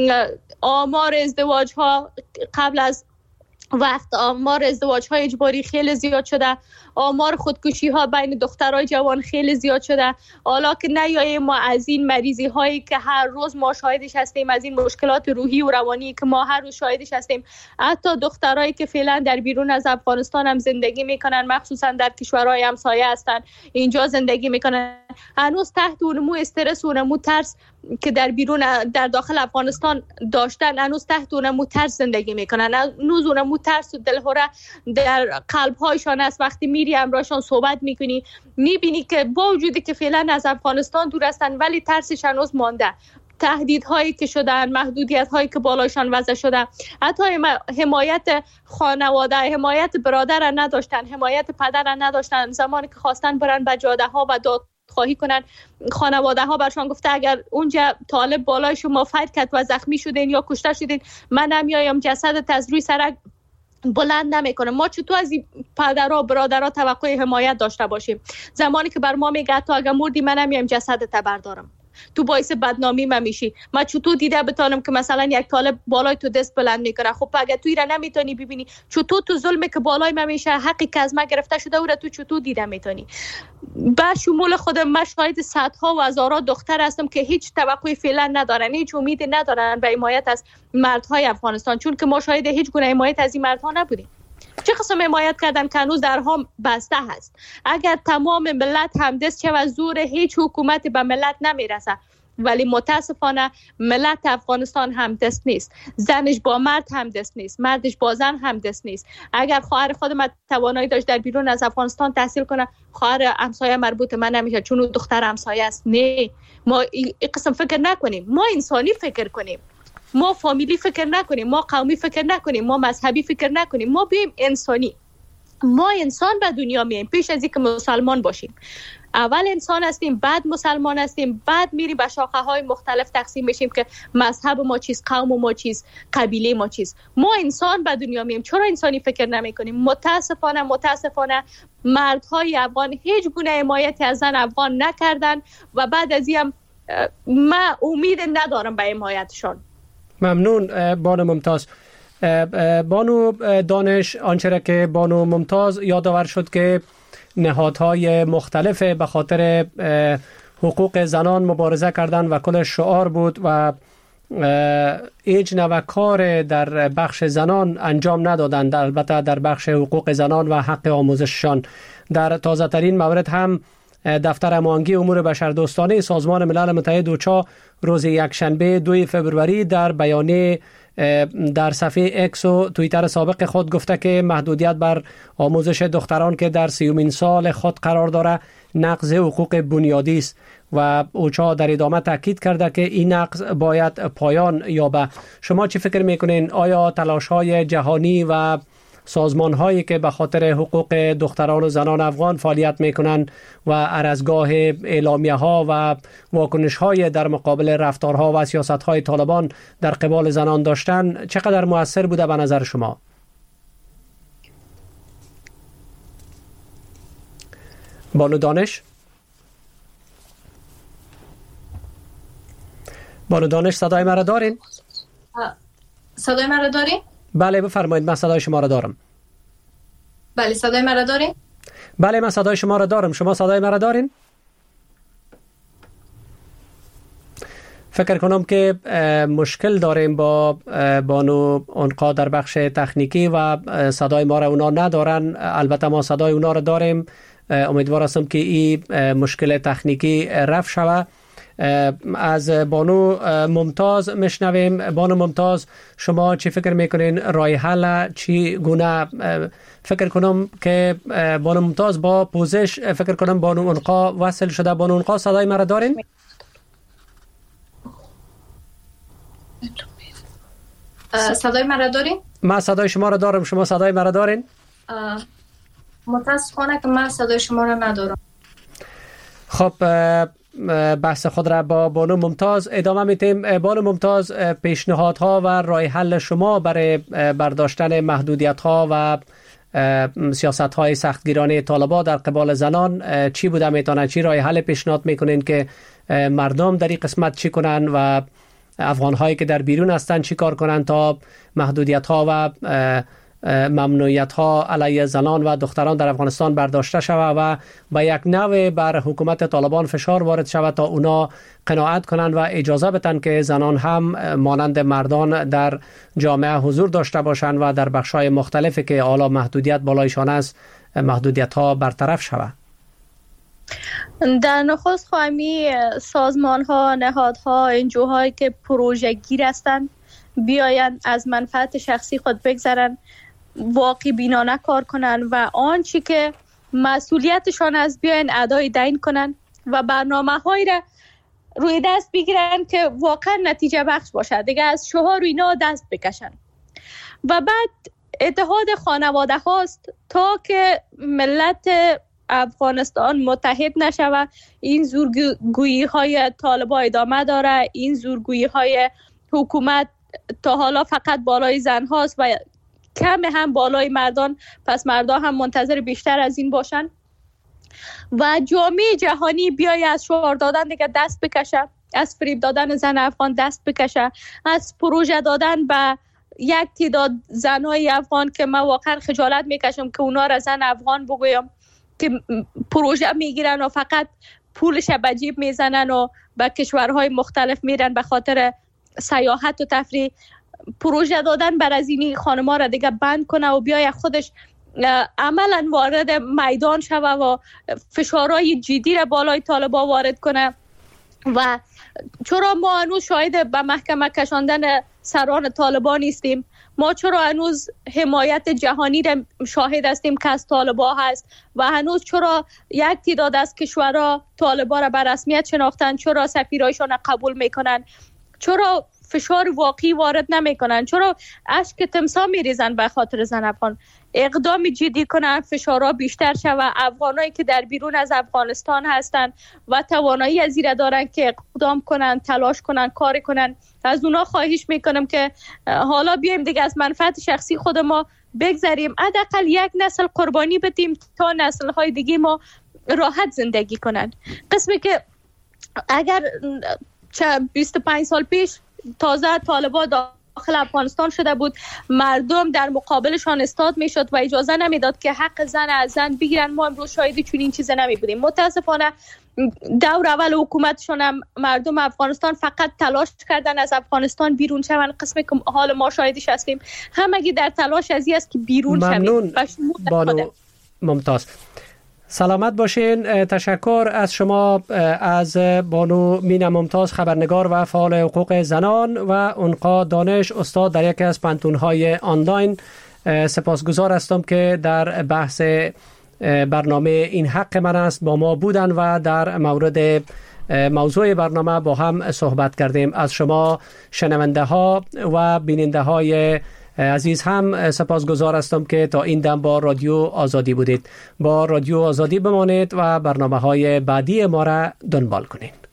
آمار ازدواج ها قبل از وقت، آمار ازدواج های اجباری خیلی زیاد شده، آمار خودکشی ها بین دخترای جوان خیلی زیاد شده. حالا که نیاییم ما از این مریضی هایی که هر روز ما شاهدش هستیم، از این مشکلات روحی و روانی که ما هر روز شاهدش هستیم، حتی دخترایی که فعلا در بیرون از افغانستان هم زندگی میکنن، مخصوصا در کشورهای همسایه هستن، اینجا زندگی میکنن، هنوز تحت اونمو استرس و اونمو ترس که در بیرون در داخل افغانستان داشتن، هنوز تحت اونمو ترس زندگی میکنن، هنوز اونمو ترس و دلهره در قلب‌هایشان است. وقتی میری امراشان صحبت میکنی میبینی که با وجودی که فعلا از افغانستان دور هستن ولی ترسش هنوز مانده. تهدیدهایی که شدن، محدودیت‌هایی که بالایشان وضع شده، حتی حمایت خانواده، حمایت برادر را نداشتن، حمایت پدر را نداشتن. زمانی که خواستن برن به جاده‌ها و دادخواهی کنن، خانواده ها برشان گفته اگر اونجا طالب بالای شما فایت کرد و زخمی شدین یا کشته شدین، من نمیایم جسدت از روی سرک بلند نمیکنه. ما چطور از این پدرها برادرها توقع حمایت داشته باشیم؟ زمانی که بر ما میگه تو اگر مردی من نمیام جسدت بردارم، تو باعث بدنامی من میشی. من چطور دیده بتونم که مثلا یک طالب بالای تو دست بلند میکنه؟ خب اگه تو ایران نمیتونی ببینی، چطور تو ظلمی که بالای من میشه، حقی که از من گرفته شده او را تو چطور دیده میتونی؟ به شمول خودم من شاهد صدها و هزارها دختر هستم که هیچ توقعی فعلا ندارن، هیچ امیدی ندارن به حمایت از مردهای افغانستان، چون که ما شاهد هیچ گونه حمایت از این مردها نبودیم. چه قسم حمایت کردن که هنوز درها بسته هست. اگر تمام ملت همدست شود، زور هیچ حکومتی به ملت نمیرسه. ولی متاسفانه ملت افغانستان همدست نیست. زنش با مرد همدست نیست، مردش با زن همدست نیست. اگر خواهر خودم توانایی داشت در بیرون از افغانستان تحصیل کنه، خواهر همسایه مربوط من نمیشه چون دختر همسایه است. نه، ما این قسم فکر نکنیم. ما انسانی فکر کنیم، ما فامیلی فکر نکنیم، ما قومی فکر نکنیم، ما مذهبی فکر نکنیم، ما بیم انسانی. ما انسان به دنیا میایم پیش از اینکه مسلمان باشیم. اول انسان هستیم، بعد مسلمان هستیم، بعد میریم به شاخه های مختلف تقسیم میشیم که مذهب ما چیست، قوم ما چیست، قبیله ما چیست. ما انسان به دنیا میایم، چرا انسانی فکر نمی کنیم؟ متاسفانه مردهای افغان هیچ گونه حمایتی از زن افغان نکردن و بعد از این من امید ندارم به حمایتشان. ممنون بانو ممتاز. بانو دانش، آنچه را که بانو ممتاز یادآور شد که نهادهای مختلف به خاطر حقوق زنان مبارزه کردن و کل شعار بود و هیچ نوع کار در بخش زنان انجام ندادند، البته در بخش حقوق زنان و حق آموزششان. در تازه ترین مورد هم دفتر امانگی امور بشردوستانه سازمان ملل متحد اوچا روز یکشنبه 2 فوریه در بیانیه در صفحه اکس و توییتر سابق خود گفته که محدودیت بر آموزش دختران که در 30مین سال خود قرار داره نقض حقوق بنیادی است و اوچا در ادامه تاکید کرده که این نقض باید پایان یابه. شما چی فکر میکنین؟ آیا تلاش‌های جهانی و سازمان‌هایی که به خاطر حقوق دختران و زنان افغان فعالیت می‌کنند و ارزگاه اعلامیه‌ها و واکنش‌های در مقابل رفتارها و سیاست‌های طالبان در قبال زنان داشتن چقدر مؤثر بوده به نظر شما؟ بانو دانش؟ بانو دانش صدای مرا دارین؟ صدای مرا دارین؟ بله بفرمایید، من صدای شما را دارم. بله صدای مرا دارین؟ بله من صدای شما را دارم. شما صدای مرا دارین؟ فکر کنم که مشکل داریم با بانو اونقا در بخش تکنیکی و صدای ما را اونا ندارن. البته ما صدای اونا را داریم. امیدوار هستم که این مشکل تکنیکی رفع شود. از بانو ممتاز میشنویم. بانو ممتاز، شما چی فکر میکنین؟ رای حل چی گونه؟ فکر کنم که بانو ممتاز با پوزش فکر کنم بانو اونقا وصل شده. بانو اونقا صدای مرا دارین؟ صدای مرا دارین؟ من صدای شما را دارم. شما صدای مرا دارین؟ متاسفانه که من صدای شما را ندارم. خب بحث خود را با بانو ممتاز ادامه میتیم. بانو ممتاز، پیشنهادها و رای حل شما برای برداشتن محدودیت‌ها و سیاست‌های سختگیرانه طالبان در قبال زنان چی بوده میتونه؟ چی رای حل پیشنهاد میکنین که مردم در این قسمت چی کنن و افغان‌هایی که در بیرون هستند چی کار کنن تا محدودیت‌ها و ممنوعیت‌ها علیه زنان و دختران در افغانستان برداشته شود و به یک نوع بر حکومت طالبان فشار وارد شود تا اونا قناعت کنند و اجازه بدن که زنان هم مانند مردان در جامعه حضور داشته باشند و در بخش‌های مختلفی که حالا محدودیت بالایشان است محدودیت‌ها برطرف شود. در نخست خواهمی سازمان‌ها، نهادها، انجوهایی که پروژه گیر هستند بیاین از منفعت شخصی خود بگذرن، واقعی بینانه کار کنن و آنچه که مسئولیتشان است بیاین ادای دین کنن و برنامه‌هایی را روی دست بگیرن که واقعا نتیجه بخش باشه. دیگه از شعار اینا دست بکشن. و بعد اتحاد خانواده هاست تا که ملت افغانستان متحد نشوه. این زورگویی های طالبان ادامه داره. این زورگویی های حکومت تا حالا فقط بالای زن هاست و کم هم بالای مردان، پس مردان هم منتظر بیشتر از این باشن و جامعه جهانی بیای از شعار دادن دیگه دست بکشه، از فریب دادن زن افغان دست بکشه، از پروژه دادن به یک تعداد زنای افغان که من واقعا خجالت میکشم که اونا را زن افغان بگویم که پروژه میگیرن و فقط پولش به جیب میزنن و به کشورهای مختلف میرن به خاطر سیاحت و تفریح. پروژه دادن بر از اینی خانم‌ها را دیگه بند کنه و بیای خودش عملا وارد میدان شوه و فشارهای جدی را بالای طالبان وارد کنه. و چرا ما هنوز شاهد به محکمه کشاندن سران طالبان نیستیم؟ ما چرا هنوز حمایت جهانی را شاهد هستیم که از طالبان هست و هنوز چرا یک تعداد از کشورها طالبان را به رسمیت شناختن؟ چرا سفیرایشان را قبول میکنن؟ چرا فشار واقعی وارد نمیکنن؟ چرا اشک تمسا میریزن به خاطر زن افغان؟ اقدام جدی کنن، فشارها بیشتر شود. افغانایی که در بیرون از افغانستان هستن و توانایی از این دارن که اقدام کنن، تلاش کنن، کار کنن، از اونا خواهش میکنم که حالا بیایم دیگه از منفعت شخصی خود ما بگذریم، حداقل یک نسل قربانی بدیم تا نسل‌های دیگه ما راحت زندگی کنن. قسمی که اگر 25 سال پیش تازه طالبان داخل افغانستان شده بود، مردم در مقابلشان استاد میشد و اجازه نمیداد که حق زن از زن بگیرن. ما امروز شاهد چنین چیزی نمی بودیم. متاسفانه دور اول حکومتشون هم مردم افغانستان فقط تلاش کردن از افغانستان بیرون شون، قسمی که حال ما شاهدش هستیم. همگی در تلاش از این است که بیرون شویم. ممنون بانو ممتاز. سلامت باشین. تشکر از شما، از بانو مینا ممتاز، خبرنگار و فعال حقوق زنان و انقا دانش، استاد در یکی از پانتون‌های آنلاین. سپاسگزار هستم که در بحث برنامه این حق من است با ما بودن و در مورد موضوع برنامه با هم صحبت کردیم. از شما شنونده ها و بیننده های عزیز هم سپاسگزار هستم که تا این دم با رادیو آزادی بودید. با رادیو آزادی بمانید و برنامه های بعدی ما را دنبال کنید.